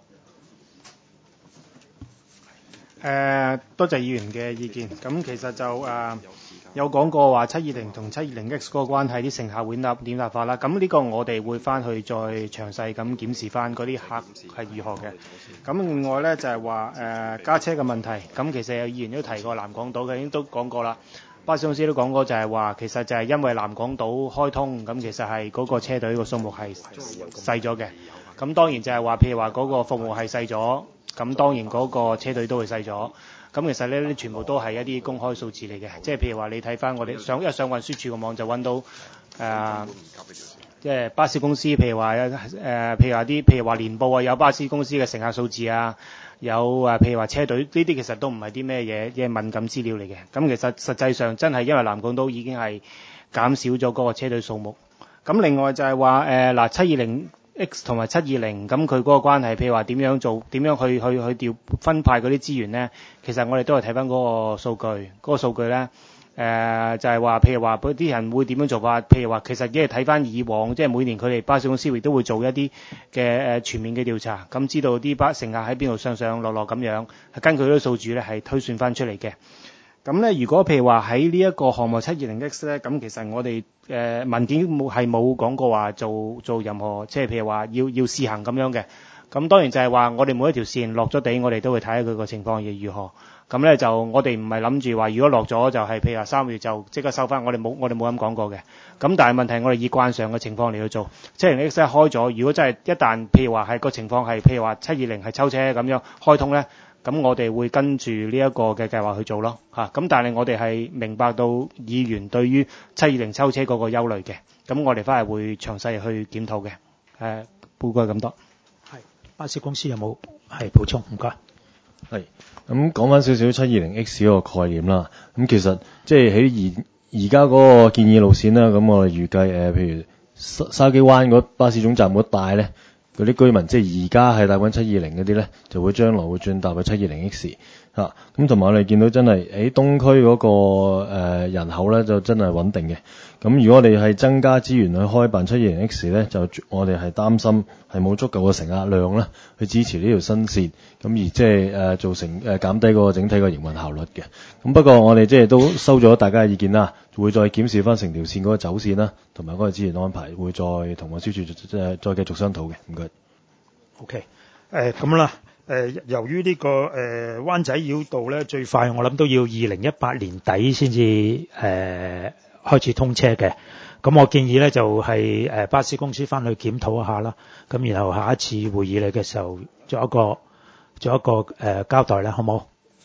誒、呃，多謝議員嘅意見。咁其實就誒、呃、有講過話七二零同七二零 X 嗰個關係，啲乘客會點點答法啦。咁呢個我哋會翻去再詳細咁檢視翻嗰啲客係如何嘅。咁另外咧就係話誒加車嘅問題。咁其實有議員都提過南港島嘅，已經都講過啦。巴士公司都講過就係話，其實就係因為南港島開通，咁其實係嗰個車隊個數目係細咗嘅。咁當然就係話，譬如話嗰個服務係細咗。咁當然嗰個車隊都會細咗，咁其實呢全部都係一啲公開數字嚟嘅，即係譬如話你睇翻我哋上一上運輸署個網就揾到誒，即、呃、係、就是、巴士公司，譬如話誒、呃，譬如話啲譬如話年報啊，有巴士公司嘅乘客數字啊，有誒譬如話車隊呢啲其實都唔係啲咩嘢嘅敏感資料嚟嘅，咁其實實際上真係因為南港島已經係減少咗嗰個車隊數目，咁另外就係話誒嗱七二零。X 同埋七二零，咁佢嗰個關係，譬如話點樣做，點樣去去去調分派嗰啲資源呢？其實我哋都係睇翻嗰個數據，嗰、嗰個數據呢，誒、呃、就係、是、話，譬如話嗰啲人會點樣做法？譬如話，其實即係睇翻以往，即係每年佢哋巴士公司亦都會做一啲嘅誒全面嘅調查，咁知道啲巴乘客喺邊度上上落落咁樣，係根據嗰啲數據咧係推算翻出嚟嘅。咁咧，如果譬如話喺呢一個項目七二零 X 咧，咁其實我哋誒、呃、文件冇係冇講過話做做任何，即係譬如話要要試行咁樣嘅。 咁當然就係話我哋每一條線落咗地，我哋都會睇下佢個情況係如何。咁咧就我哋唔係諗住話，如果落咗就係譬如話三個月就即刻收翻，我哋冇我哋冇咁講過嘅。咁但係問題我哋以慣常嘅情況嚟去做，七二零 X 開咗，如果真係一旦譬如話係個情況係譬如話七二零係抽車咁樣開通咧，咁我哋會跟住呢一個嘅計劃去做咯嚇。咁但係我哋係明白到議員對於七二零抽車嗰個憂慮嘅，咁我哋翻嚟會詳細去檢討嘅。誒，報告係咁多。 係巴士公司有冇係補充？唔該。 係，咁講翻少少七二零 X 嗰個概念啦。咁其實即係喺而而家嗰個建議路線啦，咁我哋預計誒、呃，譬如筲箕灣嗰巴士總站嗰帶咧，嗰啲居民即係而家係搭緊七二零嗰啲咧，就會將來會轉搭去七二零 X 嚇。咁同埋我哋見到真係喺東區嗰、嗰個、呃、人口咧，就真係穩定嘅。咁如果我哋係增加資源去開辦七二零 X 咧，就我哋係擔心係冇足夠嘅乘客量啦，去支持呢條新線，咁而即係誒造成誒、呃、減低嗰個整體嘅營運效率嘅。咁不過我哋即係都收咗大家嘅意見啦，會再檢視翻成條線嗰個走線啦，同埋嗰個資源安排，會再同運輸署誒再繼續商討嘅。唔該。 OK，誒咁啦，誒由於呢、這個誒、呃、灣仔繞道咧，最快我諗都要二零一八年底先至誒開始通車嘅。咁我建議咧就係、是、誒、呃、巴士公司翻去檢討一下啦。咁然後下一次會議嚟嘅時候，做一個做一個誒、呃、交代啦，好冇？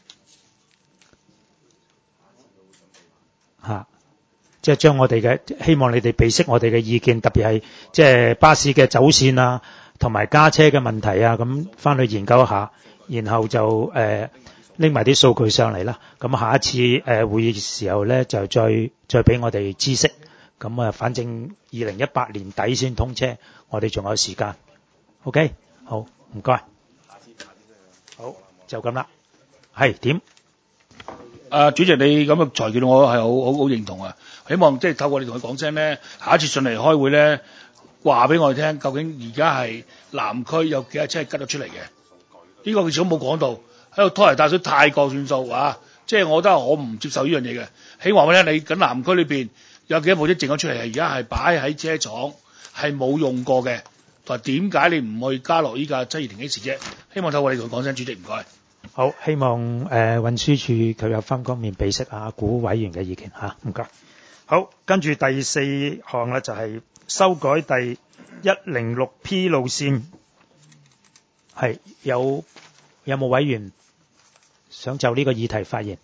嚇、啊，即係將我哋嘅希望你哋備悉我哋嘅意見，特別係即係巴士嘅走線啊，同埋加車嘅問題啊，咁翻去研究一下，然後就誒拎埋啲數據上嚟啦。咁下一次誒、呃、會議時候咧，就再再俾我哋知識。咁啊，反正二零一八年底先通車，我哋仲有時間。OK， 好，唔該。好，就咁啦。係點？ 啊，主席你咁嘅裁決，我係好好好認同啊！希望即係透過你同佢講聲咧，下一次上嚟開會咧，話俾我哋聽，究竟而家係南區有幾多車係吉咗出嚟嘅？呢、這個佢始終冇講到，喺度拖泥帶水太過算數啊！即係我覺得我唔接受呢樣嘢嘅。希望咧，你緊南區裏邊有幾多部車剩咗出嚟，係而家係擺喺車廠係冇用過嘅，同埋點解你唔去加落依架七二零 X 啫？希望透過你同佢講聲，主席唔該。 好，希望誒、呃、運輸署佢有分方面備悉啊，古委員嘅意見嚇，唔該。好，跟住第四項咧就係、是、修改第一零六 P 路線，係有有冇委員想就呢個議題發言？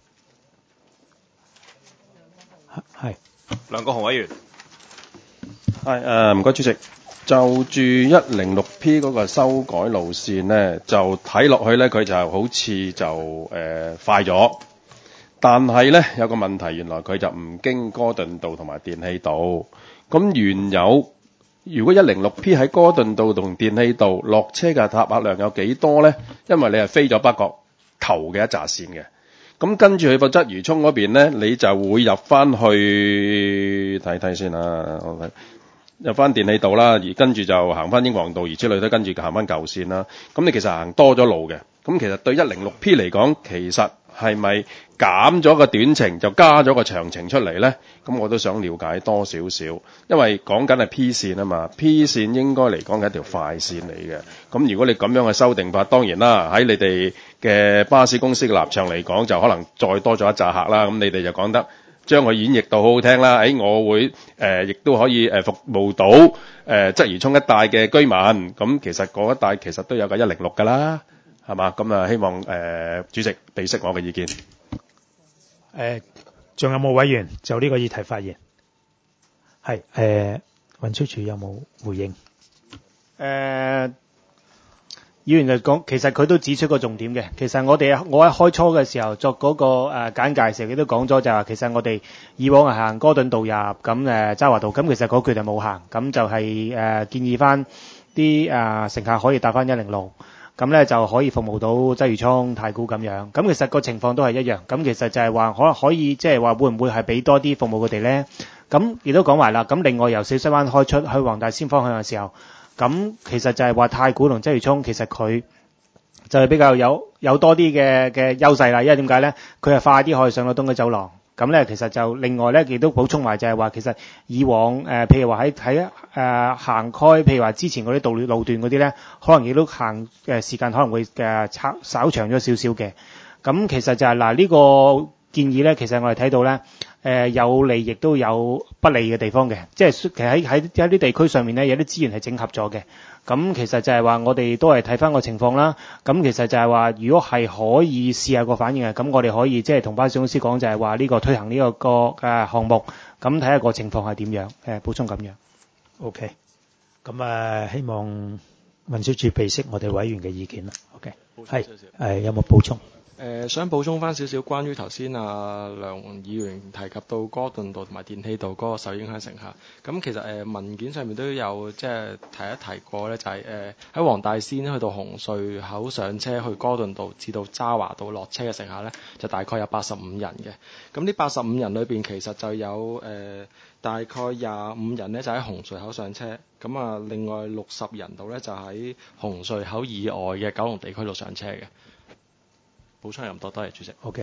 係梁國雄委員。 係誒，唔該主席。就住一零六 P 嗰個修改路線咧，就睇落去咧，佢就好似就誒、呃、快咗，但係咧有個問題，原來佢就唔經哥頓道同埋電氣道。咁原有如果一零六 P 喺哥頓道同電氣道落車嘅搭客量有幾多咧？因為你係飛咗北角頭嘅一紮線嘅，咁跟住去到鰂魚涌嗰邊咧，你就會入翻去睇睇先啦，我睇。入翻電氣道啦，而跟住就行翻英皇道，而之類都跟住行翻舊線啦。咁你其實行多咗路嘅，咁其實對一零六 P 嚟講，其實係咪減咗個短程就加咗個長程出嚟咧？咁我都想了解多少少，因為講緊係 P 線啊嘛 ，P 線應該嚟講係一條快線嚟嘅。咁如果你咁樣嘅修訂法，當然啦，喺你哋嘅巴士公司嘅立場嚟講，就可能再多咗一紮客啦。咁你哋就講得將佢演繹到好好聽啦，誒，我會誒亦都可以誒服務到誒鰂魚涌一帶嘅居民，咁其實嗰一帶其實都有個一零六㗎啦，係嘛？咁啊，希望誒、呃、主席備悉我嘅意見。誒、 呃，仲有冇委員就呢個議題發言？係誒、呃，運輸署有冇回應？ 誒、呃。議員就講，其實佢都指出個重點嘅。其實我哋我喺開初嘅時候作嗰個誒簡介時，佢都講咗就係其實我哋以往係行哥頓道入咁誒渣華道，咁其實嗰句就冇行，咁就係誒建議翻啲誒乘客可以搭翻一零六，咁咧就可以服務到鰂魚涌、太古咁樣。咁其實個情況都係一樣。咁其實就係話可能可以即係話會唔會係俾多啲服務佢哋咧？咁亦都講埋啦。咁另外由小西灣開出去黃大仙方向嘅時候。咁其實就係話太古同鰂魚涌，其實佢就係比較有有多啲嘅嘅優勢啦。因為點解咧？佢係快啲可以上到東區走廊， 咁咧其實就另外咧亦都補充埋就係話，其實以往誒、呃、譬如話喺喺誒行開，譬如話之前嗰啲道路路段嗰啲咧，可能亦都行嘅時間可能會誒稍稍長咗少少嘅。咁其實就係嗱呢個建議咧，其實我哋睇到咧，誒、呃、有利亦都有不利嘅地方嘅，即係其實喺喺一啲地區上面咧，有啲資源係整合咗嘅。咁其實就係話我哋都係睇翻個情況啦。咁其實就係話，如果係可以試下個反應嘅，咁我哋可以即係同巴士公司講，就係話呢個推行呢、這個個誒項目，咁睇下個情況係點樣。誒補充咁樣。 OK。咁啊，希望運輸署備悉我哋委員嘅意見啦。OK。係誒有冇補充？ 誒、呃、想補充翻少少關於頭先啊梁議員提及到哥頓道同埋電氣道嗰個受影響乘客，咁其實誒、呃、文件上面都有即係提一提過咧，就係誒喺黃大仙去到紅隧口上車去哥頓道至到渣華道落車嘅乘客咧，就大概有八十五人嘅。咁呢八十五人裏邊其實就有誒、呃、大概廿五人咧就喺紅隧口上車，咁啊另外六十人度咧就喺紅隧口以外嘅九龍地區度上車嘅。補充又唔多，多謝主席。 OK，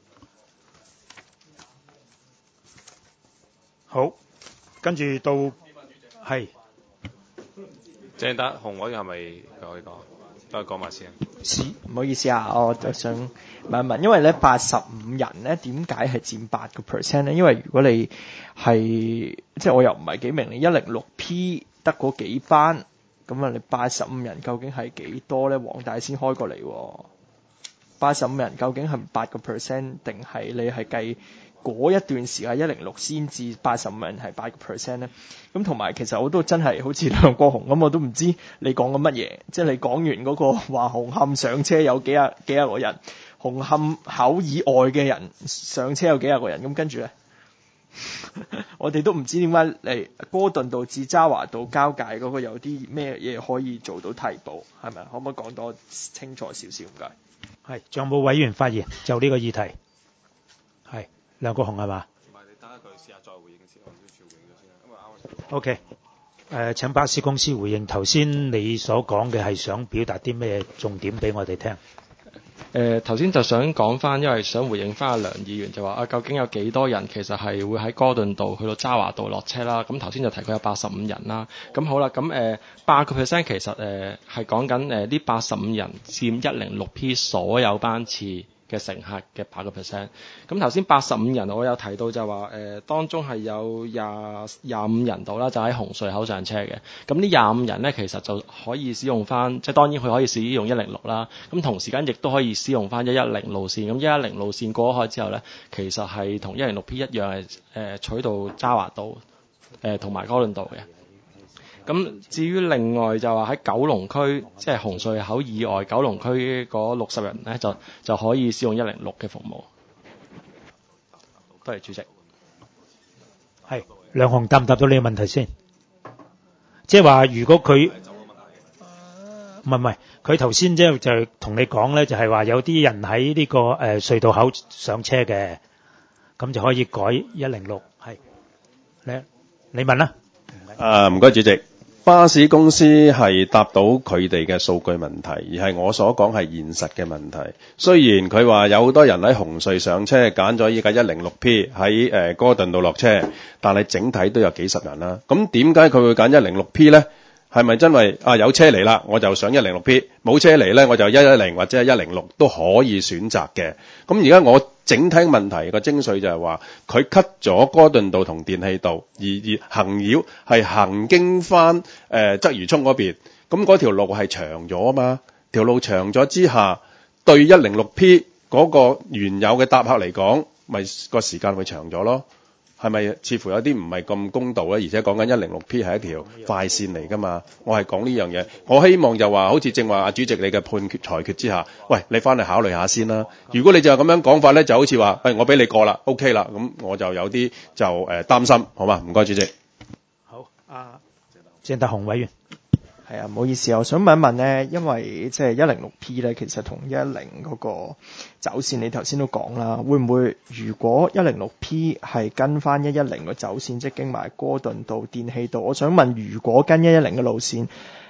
好，跟住到係鄭德雄委員係咪可以講？都係講埋先。 唔好意思啊，我就想問一問，因為咧八十五人咧點解係佔八個 percent 咧？因為如果你係即係我又唔係幾明，你一零六 P 得嗰幾班，咁啊你八十五人究竟係幾多咧？黃大仙開過嚟喎。八十五人究竟係八個 percent 定係你係計嗰一段時間一零六先至八十五人係八個 percent 咧？咁同埋其實我都真係好似梁國雄咁，我都唔知你講緊乜嘢。即係你講完嗰個話紅磡上車有幾廿幾廿個人，紅磡口以外嘅人上車有幾廿個人，咁跟住咧，我哋都唔知點解嚟哥頓道至渣華道交界嗰個有啲咩嘢可以做到替補，係咪？可唔可以講多清楚少少？唔該。 係，仲有冇委員發言就呢個議題？係梁國雄係嘛？ 唔係，你等一句試下再回應先，我都照回應咗先，因為啱啱。 OK，誒、呃、請巴士公司回應頭先你所講嘅係想表達啲咩重點俾我哋聽？ 誒頭先就想講翻，因為想回應翻阿梁議員就話啊，究竟有幾多人其實係會喺哥頓道去到渣華道落車啦？咁頭先就提過有八十五人啦。咁好啦，咁誒八個 percent 其實誒係講緊誒呢八十五人佔一零六 P 所有班次嘅乘客嘅八個 percent。咁頭先八十五人我有提到就話誒、呃、當中係有廿廿五人度啦，就喺紅隧口上車嘅。咁呢廿五人咧其實就可以使用翻，即係當然佢可以使用一零六啦。咁同時間亦都可以使用翻一一零路線。咁一一零路線過咗海之後咧，其實係同一零六 P 一樣係誒、呃、取到渣華道誒同埋哥倫道嘅。咁至於另外就話喺九龍區，即係紅隧口以外九龍區嗰六十人咧，就就可以使用一零六嘅服務。多謝主席。 係梁雄答唔答到你個問題先？即係話如果佢唔係唔係，佢頭先即係就同你講咧，就係話有啲人喺呢個誒隧道口上車嘅，咁就可以改一零六。係，你你問啦。 誒唔該主席。巴士公司係答到佢哋嘅數據問題，而係我所講係現實嘅問題。雖然佢話有好多人喺紅隧上車，揀咗依家一零六 P 喺誒哥頓道落車，但係整體都有幾十人啦。咁點解佢會揀一零六 P 呢？係咪真為啊有車嚟啦，我就上一零六 P， 冇車嚟呢，我就一一零或者係一零六都可以選擇嘅。咁而家我整體問題個精髓就係話，佢 cut 咗哥頓道同電氣道，而而行繞係行經翻誒鰂魚涌嗰邊，咁嗰條路係長咗啊嘛，條路長咗之下，對一零六 P 嗰個原有嘅搭客嚟講，咪個時間會長咗咯。係咪似乎有啲唔係咁公道咧？而且講緊一零六 P 係一條快線嚟㗎嘛？我係講呢樣嘢，我希望就話好似正話阿主席你嘅判決裁決之下，喂，你翻嚟考慮下先啦。如果你就係咁樣講法咧，就好似話，喂，我俾你過啦 ，OK 啦，咁我就有啲就誒、呃、擔心，好嘛？唔該主席。 好，啊，鄭德雄委員。 係啊，唔好意思，我想問一問咧，因為即係一零六 P 咧，其實同一零嗰個走線，你頭先都講啦，會唔會如果一零六 P 係跟翻一一零嘅走線，即係經埋哥頓道、電氣道，我想問，如果跟一一零嘅路線，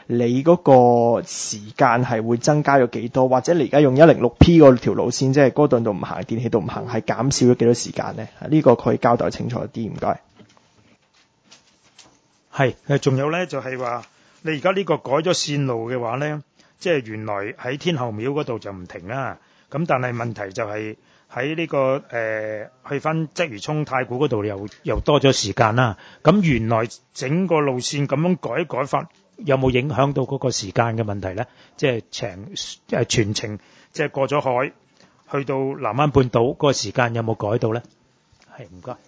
你嗰個時間係會增加咗幾多？或者你而家用一零六 P 嗰條路線，即係哥頓道唔行，電氣道唔行，係減少咗幾多時間咧？呢、這個可以交代清楚啲，唔該。 係誒，仲有咧就係話，你而家呢個改咗線路嘅話咧，即係原來喺天后廟嗰度就唔停啦。咁但係問題就係喺呢個誒、呃、去翻鰂魚涌太古嗰度又又多咗時間啦。咁原來整個路線咁樣改改法，有冇影響到嗰個時間嘅問題咧？即係長誒全程即係過咗海去到南灣半島嗰個時間有冇改到咧？係唔該。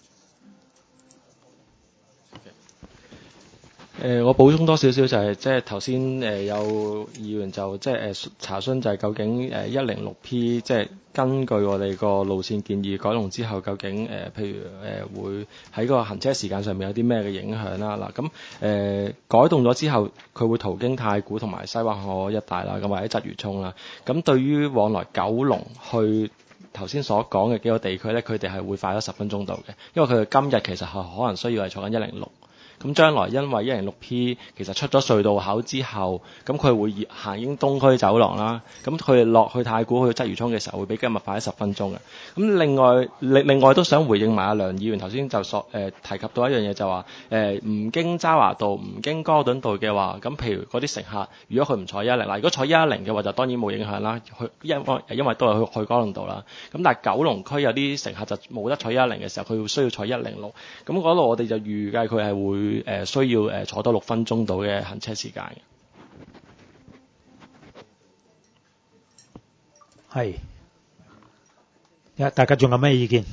誒、呃，我補充多少少就係、是，即係頭先誒有議員就即係誒查詢就係究竟誒一零六 P 即係根據我哋個路線建議改動之後，究竟誒、呃、譬如誒、呃、會喺個行車時間上面有啲咩嘅影響啦？嗱，咁誒改動咗之後，佢會途經太古同埋西灣河一帶啦，咁或者鰂魚涌啦。咁對於往來九龍去頭先所講嘅幾個地區咧，佢哋係會快咗十分鐘度嘅，因為佢哋今日其實係可能需要係坐緊一零六。咁將來因為一零六 P 其實出咗隧道口之後，咁佢會行經東區走廊啦，咁佢落去太古去到鰂魚涌嘅時候，會比今日快咗十分鐘嘅。咁另外另另外都想回應埋阿梁議員頭先就所誒、呃、提及到一樣嘢，就話誒唔經渣華道、唔經哥頓道嘅話，咁譬如嗰啲乘客，如果佢唔坐一零，嗱如果坐一一零嘅話，就當然冇影響啦，去因為因為都係去去哥頓道啦。咁但係九龍區有啲乘客就冇得坐一一零嘅時候，佢會需要坐一零六。咁嗰度我哋就預計佢係會誒、呃、需要誒、呃、坐多六分鐘到嘅行車時間嘅。係，大家仲有咩意見？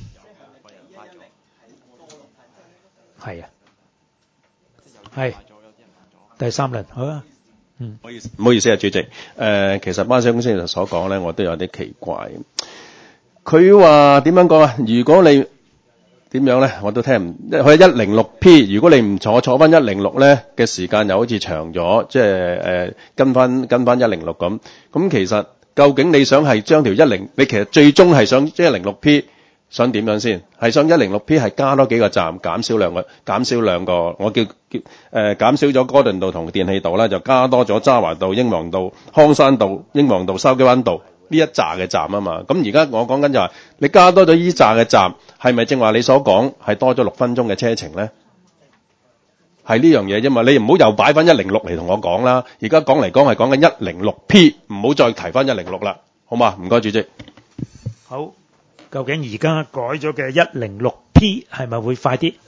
係啊，係第三輪好啊。嗯， 唔好意思啊，主席。誒、呃，其實巴士公司所講咧，我都有啲奇怪。佢話點樣講啊？如果你點樣咧？我都聽唔，佢一零六 P， 如果你唔坐坐翻一零六咧嘅時間又好似長咗，即係誒跟翻跟翻一零六咁。咁其實究竟你想係將條一零，你其實最終係想即係一零六 P 想點樣先？係想一零六 P 係加多幾個站，減少兩個，減少兩個，我叫叫誒、呃、減少咗哥頓道同電氣道啦，就加多咗渣華道、英皇道、康山道、英皇道、筲箕灣道。呢一紮嘅站啊嘛，咁而家我講緊就係你加多咗呢紮嘅站，係咪正話你所講係多咗六分鐘嘅車程咧？係呢樣嘢啫嘛，你唔好又擺翻一零六嚟同我講啦。而家講嚟講係講緊一零六 P， 唔好再提翻一零六啦，好嘛？唔該，主席。 好，究竟而家改咗嘅一零六 P 係咪會快啲？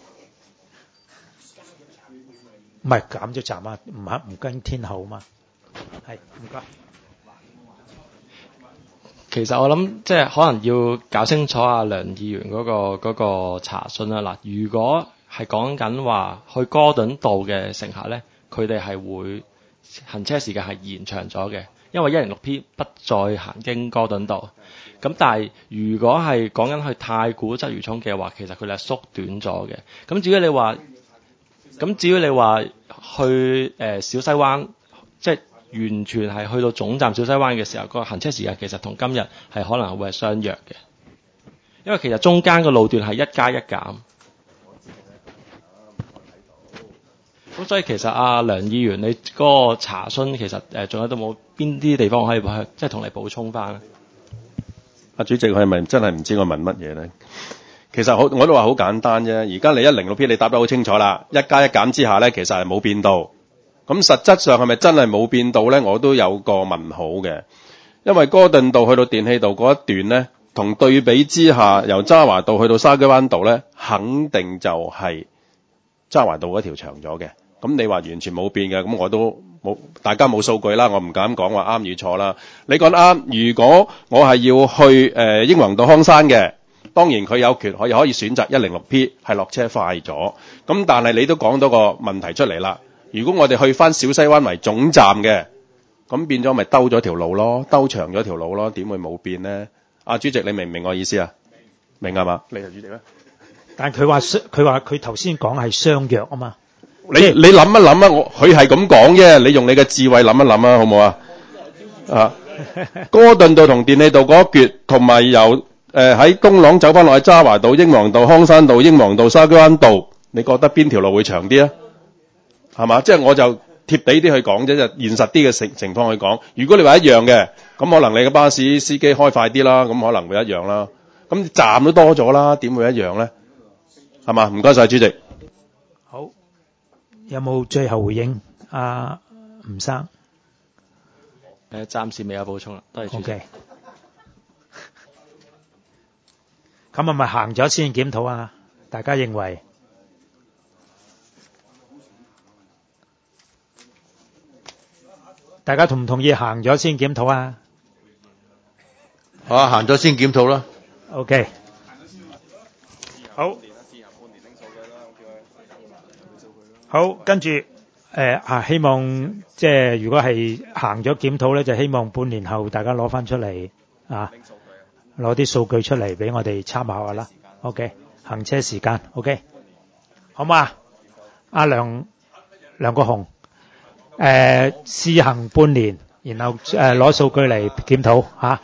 唔係減咗站啊，唔係唔跟天后嘛？係，唔該。 其實我諗即係可能要搞清楚阿梁議員嗰、嗰個嗰個查詢啦。嗱，如果係講緊話去哥頓道嘅乘客咧，佢哋係會行車時間係延長咗嘅，因為一零六 P 不再行經哥頓道。咁但係如果係講緊去太古鰂魚涌嘅話，其實佢哋係縮短咗嘅。咁至於你話，咁至於你話去誒、呃、小西灣，即係完全係去到總站小西灣嘅時候，個行車時間其實同今日係可能會係相若嘅，因為其實中間個路段係一加一減。咁所以其實阿梁議員你嗰個查詢其實誒仲有都冇邊啲地方可以即係同你補充翻咧？ 阿主席係咪真係唔知我問乜嘢咧？其實好我都話好簡單啫。而家你一零六 P 你答得好清楚啦，一加一減之下咧，其實係冇變到。咁實質上係咪真係冇變到咧？我都有個問號嘅，因為哥頓道去到電氣道嗰一段咧，同對比之下，由渣華道去到筲箕灣道咧，肯定就係渣華道嗰條長咗嘅。咁你話完全冇變嘅，咁我都冇，大家冇數據啦，我唔敢講話啱與錯啦。你講得啱，如果我係要去誒、呃、英皇道康山嘅，當然佢有權可以可以選擇一零六 P 係落車快咗。咁但係你都講到個問題出嚟啦。如果我哋去翻小西灣為總站嘅，咁變咗咪兜咗條路咯，兜長咗條路咯，點會冇變呢？阿主席，你明唔明我意思啊？明係嘛？你係主席咩？ 但佢話佢話佢頭先講係相約啊嘛。 你你諗一諗啊，我佢係咁講啫，你用你嘅智慧諗一諗啊，好唔好啊？啊，哥頓道同電氣道嗰一橛，同埋由誒喺公廊走翻落去渣華道、英皇道、康山道、英皇道、筲箕灣道，你覺得邊條路會長啲啊？係嘛？即係我就調貼地啲去講啫，就現實啲嘅情情況去講。如果你話一樣嘅，咁可能你嘅巴士司機開快啲啦，咁可能會一樣啦。咁站都多咗啦，點會一樣咧？係嘛？唔該晒主席。 好，有冇最後回應？阿吳生。 誒，暫時未有補充啦，多謝主席。 OK。咁係咪行咗先檢討啊？大家認為？大家同唔同意行咗先檢討啊？ 好啊，行咗先檢討啦。 OK。好。好，跟住誒啊，希望即係如果係行咗檢討咧，就希望半年後大家攞翻出嚟啊，攞啲數據出嚟俾我哋參考下啦。OK，行車時間 OK，好嘛？阿梁梁國雄。誒、呃、試行半年，然後誒攞數據嚟檢討嚇、啊。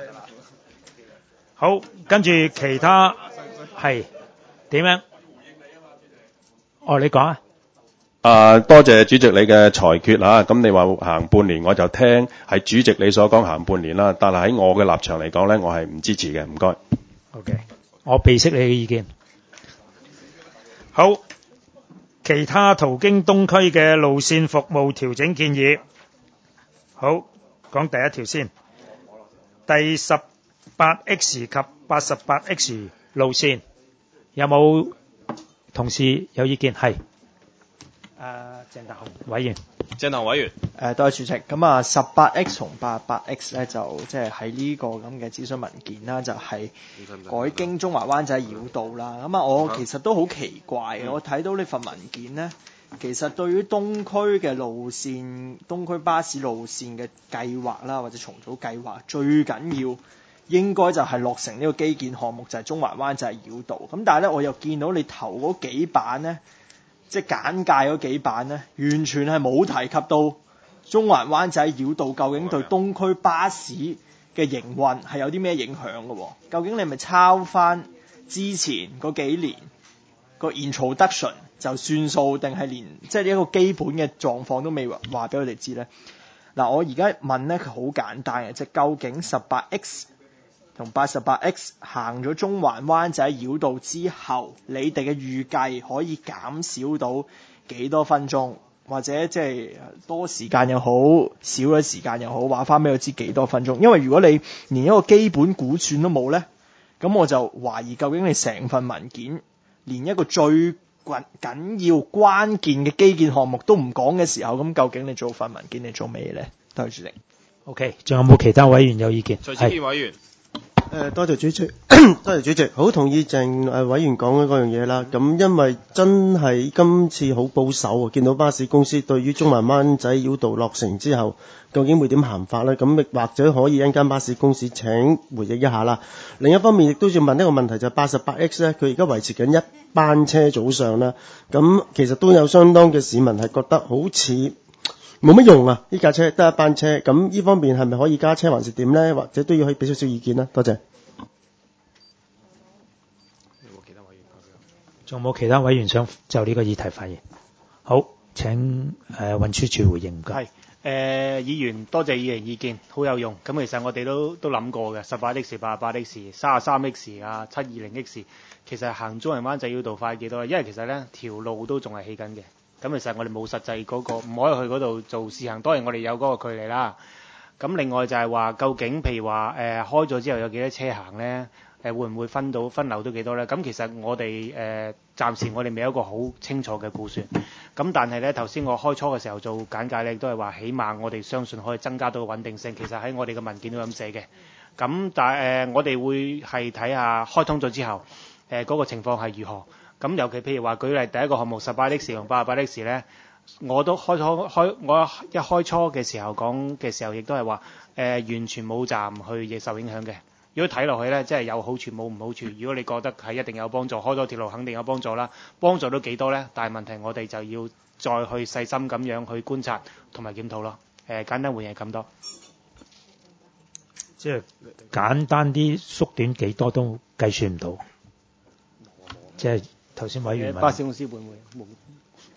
好，跟住其他係點樣？哦，你講啊。 啊，多謝主席你嘅裁決嚇。咁、啊、你話行半年，我就聽係主席你所講行半年啦。但係喺我嘅立場嚟講咧，我係唔支持嘅。唔該。 OK，我備悉你嘅意見。好。其他途經東區嘅路線服務調整建議，好，講第一條先。第十八 X 及八十八 X 路線有冇同事有意見？係。誒，鄭達雄委員。 鄭達雄委員。 誒，多謝主席。咁啊，十八 X 同八十八 X 咧，就即係喺呢個咁嘅諮詢文件啦，就係、是、改經中環灣仔繞道啦。咁啊，我其實都好奇怪嘅，我睇到呢份文件咧，其實對於東區嘅路線、東區巴士路線嘅計劃啦，或者重組計劃，最緊要應該就係落成呢個基建項目，就係、是、中環灣仔繞道。咁但係咧，我又見到你頭嗰幾版咧，即係簡介嗰幾版咧，完全係冇提及到中環灣仔繞道究竟對東區巴士嘅營運係有啲咩影響嘅？究竟你係咪抄翻之前嗰幾年個 introduction 就算數，定係連即係一個基本嘅狀況都未話俾我哋知咧？嗱，我而家問咧，佢好簡單嘅，即係究竟十八 X 同八十八 X 行咗中環灣仔繞道之後，你哋嘅預計可以減少到幾多分鐘？或者即係多時間又好，少咗時間又好，話翻俾我知幾多分鐘。因為如果你連一個基本估算都冇咧，咁我就懷疑究竟你成份文件連一個最緊緊要關鍵嘅基建項目都唔講嘅時候，咁究竟你做份文件你做咩咧？多謝主席。 OK，仲有冇其他委員有意見？ 徐子健委員。 誒，多謝主席，多謝主席，好同意鄭誒委員講嘅嗰樣嘢啦。咁因為真係今次好保守啊，見到巴士公司對於中環灣仔繞道落成之後，究竟會點行法呢？咁亦或者可以一間巴士公司請回應一下啦。另一方面亦都要問一個問題，就係八十八 X 咧，佢而家維持緊一班車早上啦。咁其實都有相當嘅市民係覺得好似冇乜用啊！呢架車得一班車，咁呢方面係咪可以加車還是點呢？或者都要可以俾少少意見啦。多謝。 仲有冇其他委員想就呢個議題發言？好，請誒、呃、運輸署回應。 係誒、呃、議員，多謝議員意見，好有用。咁其實我哋都都諗過嘅，十八 X、八十八 X、三十三 X 啊、七二零 X， 其實行中環灣仔繞道快幾多？因為其實咧條路都仲係起緊嘅。咁其實我哋冇實際嗰、那個，唔可以去嗰度做試行。當然我哋有嗰個距離啦。咁另外就係話，究竟譬如話誒、呃、開咗之後有幾多車行咧？誒、呃、會唔會分到分流到幾多咧？咁其實我哋誒、呃、暫時我哋未有一個好清楚嘅估算。咁但係咧頭先我開初嘅時候做簡介咧，都係話起碼我哋相信可以增加到個穩定性。其實喺我哋嘅文件都咁寫嘅。咁但係誒、呃、我哋會係睇下開通咗之後誒嗰、呃那個情況係如何。咁尤其譬如話舉例第一個項目十八 X 同八十八 X 咧，我都開初開我一開初嘅時候講嘅時候，亦都係話誒完全冇站去亦受影響嘅。如果睇落去咧，即係有好處冇唔好處。如果你覺得係一定有幫助，開多條路肯定有幫助啦。幫助到幾多咧？但係問題我哋就要再去細心咁樣去觀察同埋檢討咯。誒、呃、簡單回應係咁多。 即係簡單啲縮短幾多都計算唔到。即係頭先委員問。 巴士公司會唔會冇？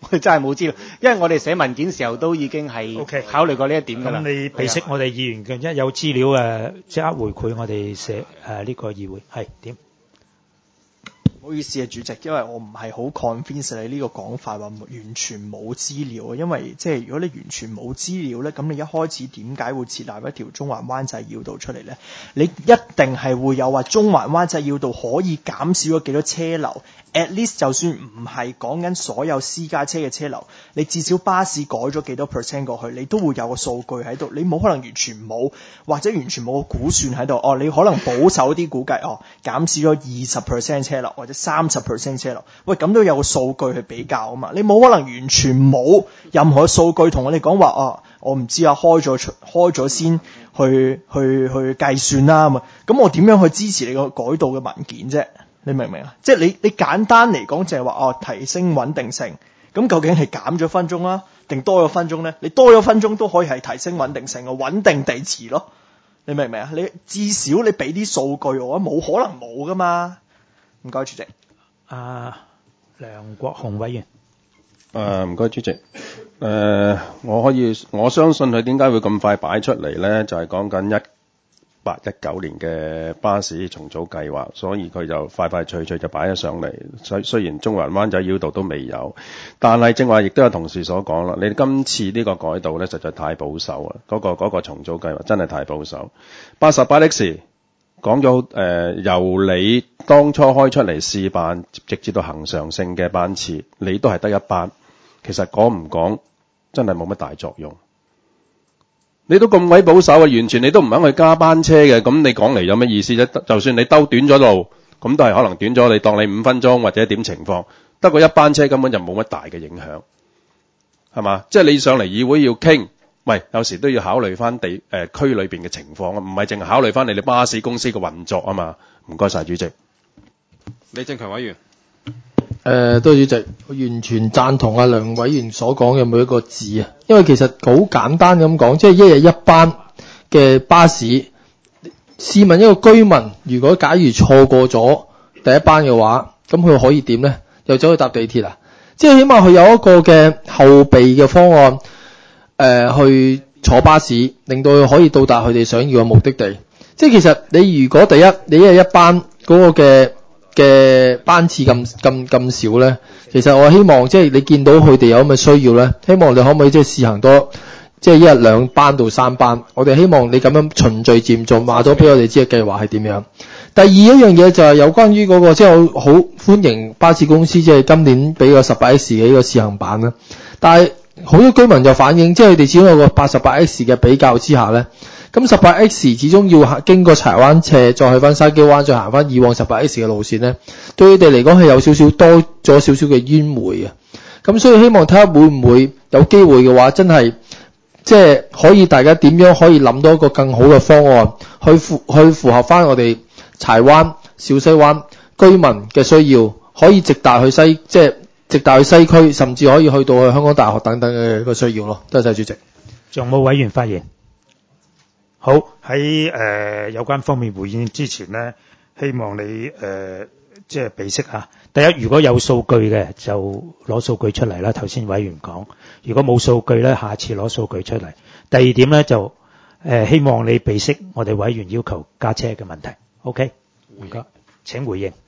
我哋真係冇資料，因為我哋寫文件時候都已經係考慮過呢一點㗎啦。 咁你俾息我哋議員嘅，一有資料誒即刻回饋我哋寫誒呢個議會係點？ 唔好意思啊，主席，因為我唔係好 convince 你呢個講法話完全冇資料啊，因為即係如果你完全冇資料咧，咁你一開始點解會設立一條中環灣仔繞道出嚟咧？你一定係會有話中環灣仔繞道可以減少咗幾多車流 ，at least 就算唔係講緊所有私家車嘅車流，你至少巴士改咗幾多 percent 過去，你都會有個數據喺度，你冇可能完全冇，或者完全冇個估算喺度。哦，你可能保守啲估計，哦減少咗二十 percent 車流或者三十 percent 車流，喂咁都有個數據去比較啊嘛，你冇可能完全冇任何數據同我哋講話啊，我唔知啊，開咗開咗先去去去計算啦嘛，咁我點樣去支持你個改道嘅文件啫？你明唔明啊？即係你你簡單嚟講就係話哦提升穩定性，咁究竟係減咗分鐘啦，定多咗分鐘咧？你多咗分鐘都可以係提升穩定性嘅穩定地遲咯，你明唔明啊？你至少你俾啲數據我，冇可能冇噶嘛。唔該，主席。 啊，梁國雄委員。 誒唔該，主席。誒、呃，我可以我相信佢點解會咁快擺出嚟咧？就係講緊一八一九年嘅巴士重組計劃，所以佢就快快脆脆就擺咗上嚟。雖雖然中環灣仔繞道都未有，但係正話亦都有同事所講啦，你今次呢個改道咧實在太保守啦，嗰、嗰個嗰、嗰個重組計劃真係太保守。八十八 X 講咗誒，由你當初開出嚟試辦，直至到恒常性嘅班次，你都係得一班。其實講唔講真係冇乜大作用。你都咁鬼保守啊，完全你都唔肯去加班車嘅，咁你講嚟有咩意思啫？就算你兜短咗路，咁都係可能短咗，你當你五分鐘或者點情況，得個一班車根本就冇乜大嘅影響，係嘛？即係你上嚟議會要傾，喂，有時都要考慮翻地誒、呃、區裏邊嘅情況啊，唔係淨係考慮翻你哋巴士公司嘅運作啊嘛。唔該晒主席。 李正強委員。 誒、呃，多謝主席，我完全贊同阿梁委員所講嘅每一個字啊，因為其實好簡單咁講，即係一日一班嘅巴士。試問一個居民，如果假如錯過咗第一班嘅話，咁佢可以點呢？又走去搭地鐵啊？即係起碼佢有一個嘅後備嘅方案，誒、呃，去坐巴士，令到佢可以到達佢哋想要嘅目的地。即係其實你如果第一你一日一班嗰個嘅嘅班次咁咁咁少咧，其實我希望即係你見到佢哋有咁嘅需要咧，希望你可唔可以即係試行多即係一日兩班到三班，我哋希望你咁樣循序漸進話咗俾我哋知嘅計劃係點樣。第二一樣嘢就係有關於嗰個即係我好歡迎巴士公司即係今年俾個十八 X 嘅呢個試行版啦，但係好多居民就反映即係佢哋始終有個八十八 X 嘅比較之下咧。咁十八 X 始終要經過柴灣斜，再去翻筲箕灣，再行翻以往十八 X 嘅路線咧，對佢哋嚟講係有少少多咗少少嘅冤回啊！咁所以希望睇下會唔會有機會嘅話，真係即係可以大家點樣可以諗到一個更好嘅方案，去符去符合翻我哋柴灣、小西灣居民嘅需要，可以直達去西，即係直達去西區，甚至可以去到去香港大學等等嘅個需要咯。多謝主席。 仲冇委員發言？好，喺誒、呃、有關方面回應之前呢，希望你誒、呃、即係備悉嚇。第一，如果有數據嘅就攞數據出嚟啦。頭先委員講，如果冇數據咧，下次攞數據出嚟。第二點咧就誒、呃、希望你備悉我哋委員要求加車嘅問題。OK， 唔該，請回應。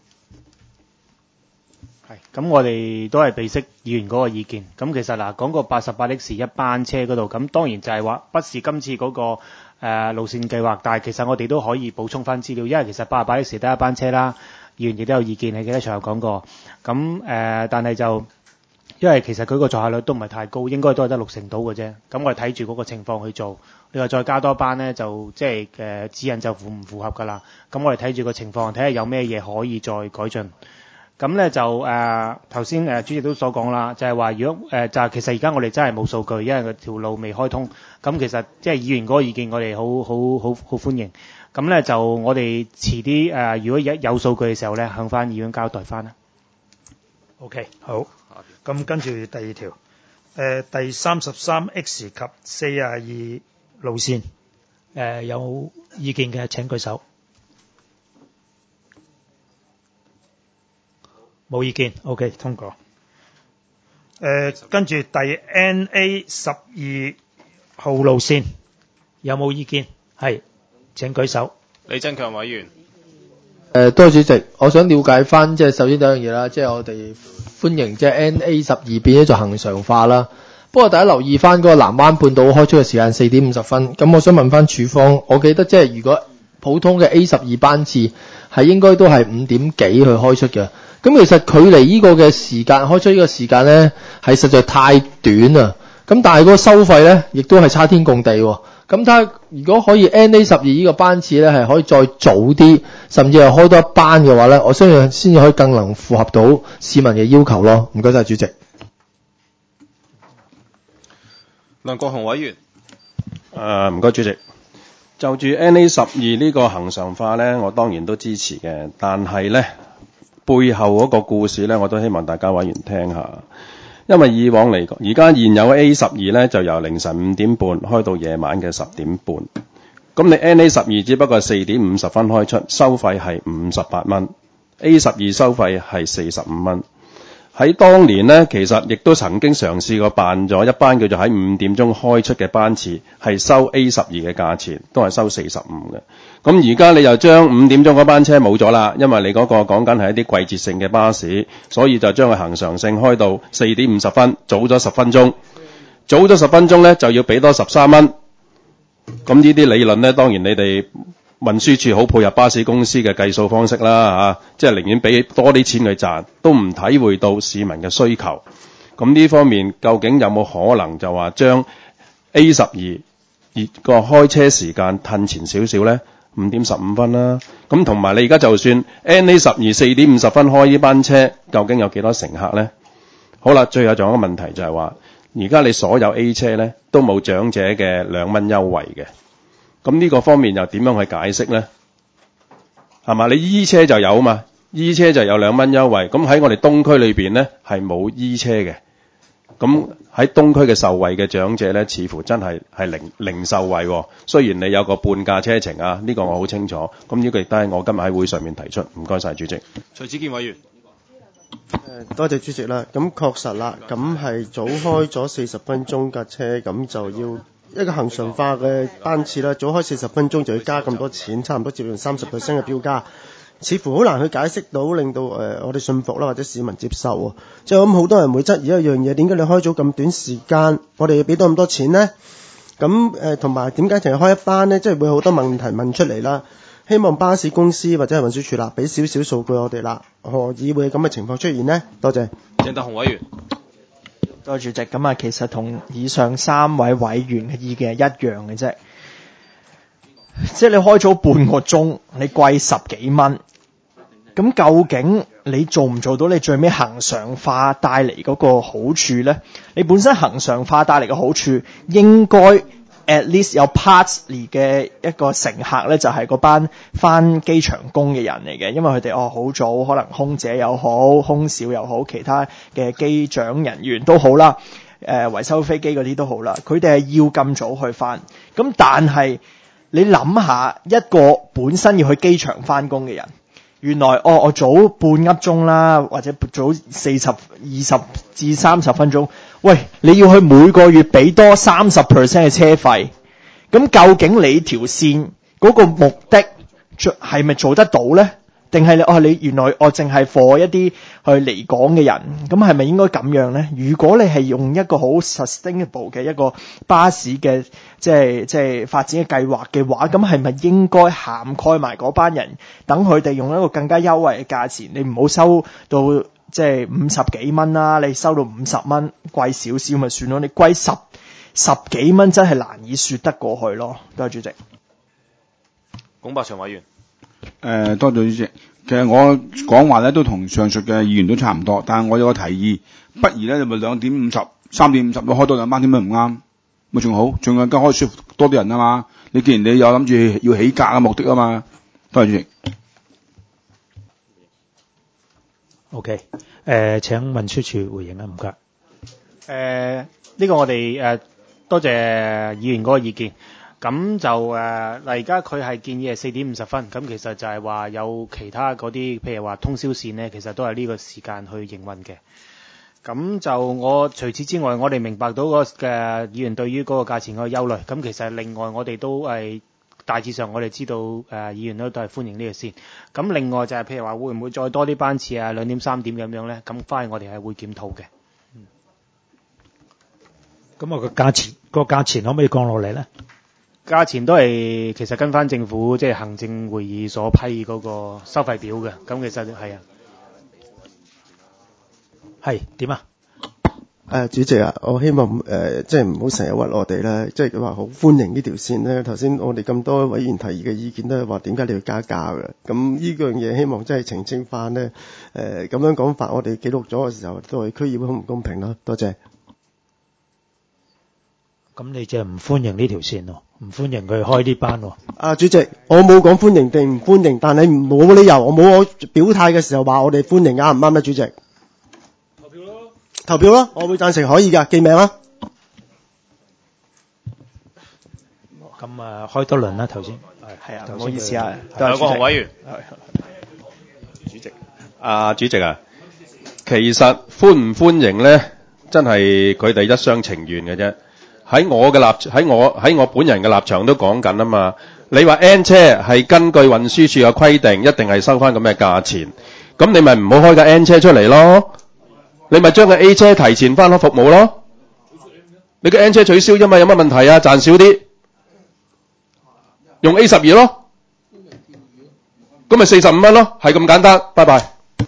係，咁我哋都係備悉議員嗰個意見。咁其實嗱，講個八十八 X 一班車嗰度，咁當然就係話不是今次嗰、那個誒、呃、路線計劃，但係其實我哋都可以補充翻資料，因為其實八十八 X 得一班車啦，議員亦都有意見，你記得場有講過。咁誒、呃，但係就因為其實佢個載客率都唔係太高，應該都係得六成到嘅啫。咁我哋睇住嗰個情況去做。你話再加多班咧，就即係誒指引就符唔符合㗎啦。咁我哋睇住個情況，睇下有咩嘢可以再改進。咁咧就誒頭先誒主席都所講啦，就係、是、話如果誒、呃、就係其實而家我哋真係冇數據，因為個條路未開通。咁其實即係議員嗰個意見，我哋好好好好歡迎。咁咧就我哋遲啲誒、呃，如果有有數據嘅時候咧，向翻議院交代翻啦。 OK， 好。咁跟住第二條，誒、呃、第三十三 X 及四十二路線，誒、呃、有意見嘅請舉手。冇意見 ，OK 通過。誒、 誒，跟住第 N A 十二號路線有冇意見？係，請舉手。 李振強委員。 誒，多謝主席，我想了解翻，即係首先第一樣嘢啦，即係我哋歡迎即係 N A 十二變咗做恆常化啦。不過大家留意翻嗰個南灣半島開出嘅時間四點五十分，咁我想問翻處方，我記得即係如果普通嘅 A 十二班次係應該都係五點幾去開出嘅，咁其實距離呢個嘅時間開出呢個時間咧係實在太短啊！咁但係嗰個收費咧亦都係差天共地喎。咁睇下如果可以 N A 十二呢個班次咧係可以再早啲，甚至係開多一班嘅話咧，我相信先至可以更能符合到市民嘅要求咯。唔該晒主席。 梁國雄委員。 誒，唔該主席。就住 N A 十二呢個恆常化咧，我當然都支持嘅，但係咧背後嗰個故事咧，我都希望大家委員聽下。因為以往嚟講，而家現有 A 十二咧就由凌晨五點半開到夜晚嘅十點半。咁你 N A 十二只不過係四點五十分開出，收費係五十八蚊 ，A 十二收費係四十五蚊。喺當年呢，其實亦都曾經嘗試過辦咗一班叫做喺五點鐘開出嘅班次，係收 A 十二嘅價錢，都係收四十五嘅。咁而家你又將五點鐘嗰班車冇咗啦，因為你嗰個講緊係一啲季節性嘅巴士，所以就將佢恆常性開到四點五十分，早咗十分鐘。早咗十分鐘呢，就要俾多十三蚊。咁呢啲理論呢，當然你哋運輸處好配合巴士公司嘅計數方式啦，嚇，即係寧願俾多啲錢去賺，都唔體會到市民嘅需求。咁呢方面究竟有冇可能就話將 A 十二個開車時間褪前少少呢？五點十五分啦。咁同埋你而家就算 N A 十二四點五十分開呢班車，究竟有幾多乘客呢？好啦，最後仲有一個問題就係話，而家你所有 A 車呢都冇長者嘅兩蚊優惠嘅。咁呢個方面又點樣去解釋呢？係嘛？你 E 車就有嘛 ，E 車就有兩蚊優惠。咁喺我哋東區裏邊呢，係冇 E 車嘅。咁喺東區嘅受惠嘅長者呢，似乎真係係零零受惠喎。雖然你有個半價車程啊，呢、呢個我好清楚。咁呢個亦都係我今日喺會上面提出。唔該晒主席。 徐子健委員。 誒，多謝主席啦。咁確實啦，咁係早開咗四十分鐘架車，咁就要一個恆常化嘅班次啦。早開四十分鐘就要加咁多錢，差唔多接近三十 percent 嘅標價，似乎好難去解釋到，令到誒、呃、我哋信服啦，或者市民接受喎。即係咁，好多人會質疑一樣嘢，點解你開咗咁短時間，我哋要俾多咁多錢呢？咁誒同埋點解淨係開一班呢？即係會好多問題問出嚟啦。希望巴士公司或者係運輸署啦，俾少少數據我哋啦，何以會有咁嘅情況出現呢？多謝。 鄭德雄委員。 多謝主席。咁啊，其實同以上三位委員嘅意見係一樣嘅啫。即係你開咗半個鐘，你貴十幾蚊，咁究竟你做唔做到你最尾恆常化帶嚟嗰個好處呢？你本身恆常化帶嚟嘅好處應該at least 有 partly 嘅一個乘客咧，就係、是、嗰班返機場工嘅人嚟嘅，因為佢哋哦好早，可能空姐又好，空少又好，其他嘅機長人員都好啦，誒、呃、維修飛機嗰啲都好啦，佢哋係要咁早去返。咁但係你諗下，一個本身要去機場返工嘅人，原來哦我早半粒鐘啦，或者早四十、二十至三十分鐘。喂，你要去每個月俾多三十 percent 嘅車費，咁究竟你條線嗰個目的係咪做得到呢？定係你哦你原來我淨係 for 一啲去離港嘅人，咁係咪應該咁樣呢？如果你係用一個好 sustainable 嘅一個巴士嘅即係即係發展嘅計劃嘅話，咁係咪應該涵蓋埋嗰班人，等佢哋用一個更加優惠嘅價錢？你唔好收到即係五十幾蚊啦，你收到五十蚊貴少少咪算咯，你貴十十幾蚊真係難以說得過去咯。多謝主席。 龔柏祥委員。 誒、呃，多謝主席。其實我講話咧都同上述嘅議員都差唔多，但係我有個提議，不如咧就咪兩點五十、三點五十都開多兩班，點解唔啱？咪仲好，仲更加可以說服多啲人啊嘛。你既然你有諗住要起價嘅目的啊嘛，多謝主席。 OK， 誒、呃、請運輸署回應啦，唔該。 誒、呃、呢、這個我哋誒、呃、多謝議員嗰個意見。咁就誒嗱，而家佢係建議係四點五十分，咁其實就係話有其他嗰啲，譬如話通宵線呢，其實都係呢個時間去營運嘅。 咁就我除此之外，我哋明白到個嘅議員對於嗰個價錢嗰個憂慮。咁其實另外我哋都係大致上我哋知道誒、呃、議員都都係歡迎呢個線。咁另外就係譬如話會唔會再多啲班次啊，兩點三點咁樣咧？咁翻去我哋係會檢討嘅。 咁啊個價錢個價錢可唔可以降落嚟咧？ 價錢都係其實跟翻政府即係、就是、行政會議所批嗰個收費表嘅。咁其實係啊。 係點啊？ 誒、主席啊，我希望誒、呃、即係唔好成日屈我哋啦，即係話好歡迎呢條線咧。頭先我哋咁多委員提議嘅意見都係話點解你要加價嘅？咁呢樣嘢希望真係澄清翻咧。誒、呃、咁樣講法，我哋記錄咗嘅時候都係區議會好唔公平啦。多謝。 咁你就唔歡迎呢條線喎，唔歡迎佢開呢班喎。 啊，主席，我冇講歡迎定唔歡迎，但係冇理由我冇我表態嘅時候話我哋歡迎，啱唔啱咧？主席。投票咯，我會贊成可以㗎，記名啦。 咁啊，開多輪啦，頭先。 係啊，唔好意思啊， 有個委員。 主席。啊，主席啊，其實歡唔歡迎咧，真係佢哋一廂情願嘅啫。喺我嘅立喺我喺我本人嘅立場都講緊啊嘛。你話 N 車係根據運輸署嘅規定，一定係收翻咁嘅價錢，咁你咪唔好開架 N 車出嚟咯。你咪將個 A 車提前翻開服務咯，你個 N 車取消啫嘛，有乜問題啊？賺少啲，用 A 十二咯，咁咪四十五蚊咯，係咁簡單。拜拜。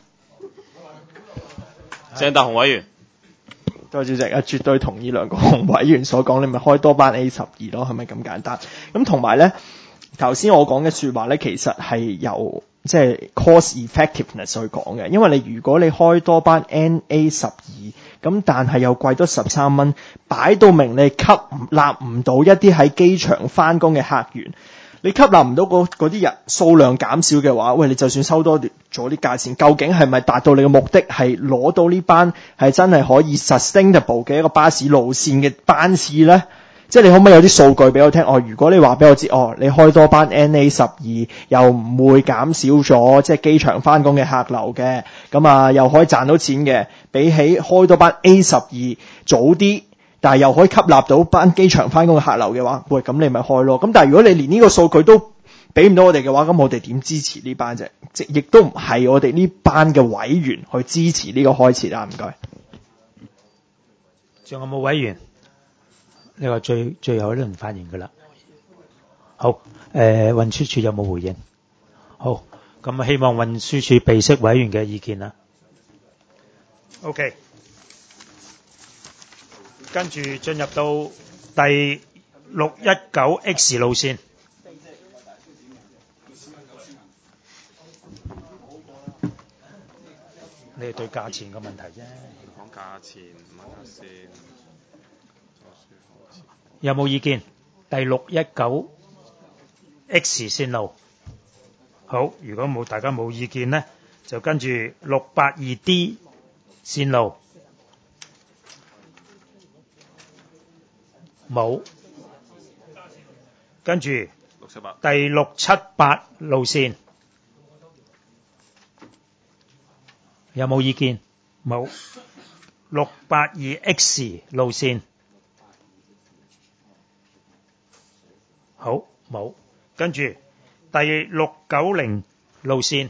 鄭達鴻委員， 多謝主席啊，絕對同意梁國雄委員所講，你咪開多班 A 十二咯，係咪咁簡單？咁同埋咧，頭先我講嘅説話咧，其實係由即係 cost effectiveness 去講嘅，因為你如果你開多班 N A 十二，咁但係又貴多十三蚊，擺到明你吸納唔到一啲喺機場翻工嘅客源，你吸納唔到嗰啲人數量減少嘅話，喂，你就算收多咗啲價錢，究竟係咪達到你嘅目的係攞到呢班係真係可以 sustainable 嘅一個巴士路線嘅班次咧？即係你可唔可以有啲數據俾我聽？哦，如果你話俾我知，哦，你開多班 N A 十二又唔會減少咗即係機場翻工嘅客流嘅，咁啊又可以賺到錢嘅，比起開多班 A 十二早啲，但係又可以吸納到班機場翻工嘅客流嘅話，喂，咁你咪開咯。咁但係如果你連呢個數據都俾唔到我哋嘅話，咁我哋點支持呢班啫？即亦都唔係我哋呢班嘅委員去支持呢個開設啊！唔該。 仲有冇委員？你話最最後一輪發言㗎啦。好，誒、呃、運輸署有冇回應？好，咁希望運輸署備悉委員嘅意見啦。OK， 跟住進入到第六一九 X 路線。你係對價錢嘅問題啫。 講價錢唔係價線。 有冇意見？第六一九 X 線路，好，如果冇大家冇意見呢，就跟住六八二 D 線路，冇，跟住第六七八路線，有冇意見？冇。六八二 X 路線。好，冇，跟住第六九零路線，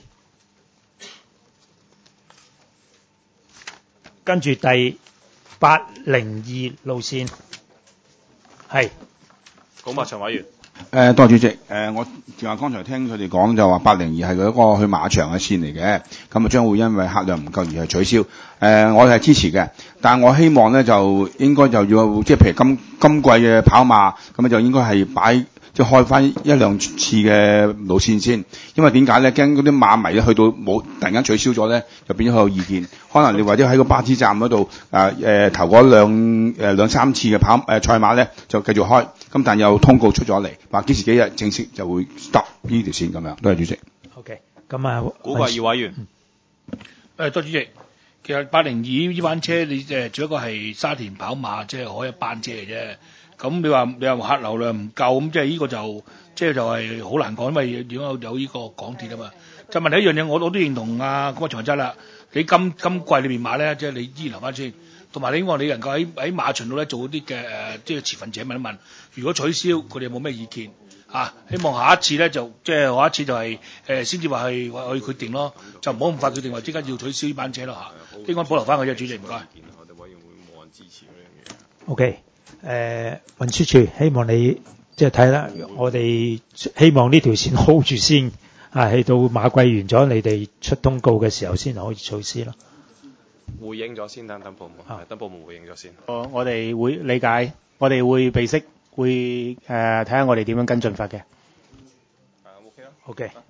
跟住第八零二路線，係。 高馬場委員。 誒，多謝主席。誒、呃，我就話剛才聽佢哋講就話八零二係嗰個去馬場嘅線嚟嘅，咁啊將會因為客量唔夠而係取消。誒、呃，我係支持嘅，但係我希望咧就應該就要即係譬如今今季嘅跑馬，咁就應該係擺。即係開翻一兩次嘅路線先，因為點解咧？驚嗰啲馬迷咧去到冇突然間取消咗咧，就變咗好有意見。可能你或者喺個巴士站嗰度啊誒頭嗰兩誒兩三次嘅跑誒賽馬咧，就繼續開。咁但有通告出咗嚟，話幾時幾日正式就會 stop 呢條線咁樣。多謝主席。 OK，咁啊， 古怪二委員。 誒，多謝主席。其實八零二呢班車，你誒只不過係沙田跑馬，即係開一班車嘅啫。咁你話你話客流量唔夠，咁即係呢個就即係就係好難講，因為點解有呢個港鐵啊嘛？就問題一樣嘢，我我都認同啊嗰個長質啦。 你今今季裏面買咧，即係你依然留翻先。同埋你希望你能夠喺喺馬場度咧做啲嘅誒，即係持份者問一問，如果取消，佢哋有冇咩意見啊？希望下一次咧就即係下一次就係誒先至話係話去決定咯，就唔好咁快決定話即刻要取消呢班車咯嚇。應該保留翻佢啫，主席唔該。 我哋委員會冇人支持呢樣嘢。 OK，誒運輸署希望你即係睇啦，我哋希望呢條線 hold 住先，啊，去到馬季完咗，你哋出通告嘅時候先可以措施咯。 回應咗先，等等部門，係等部門回應咗先。 我我哋會理解，我哋會備悉，會誒睇下我哋點樣跟進法嘅。 係 OK 啦。 OK。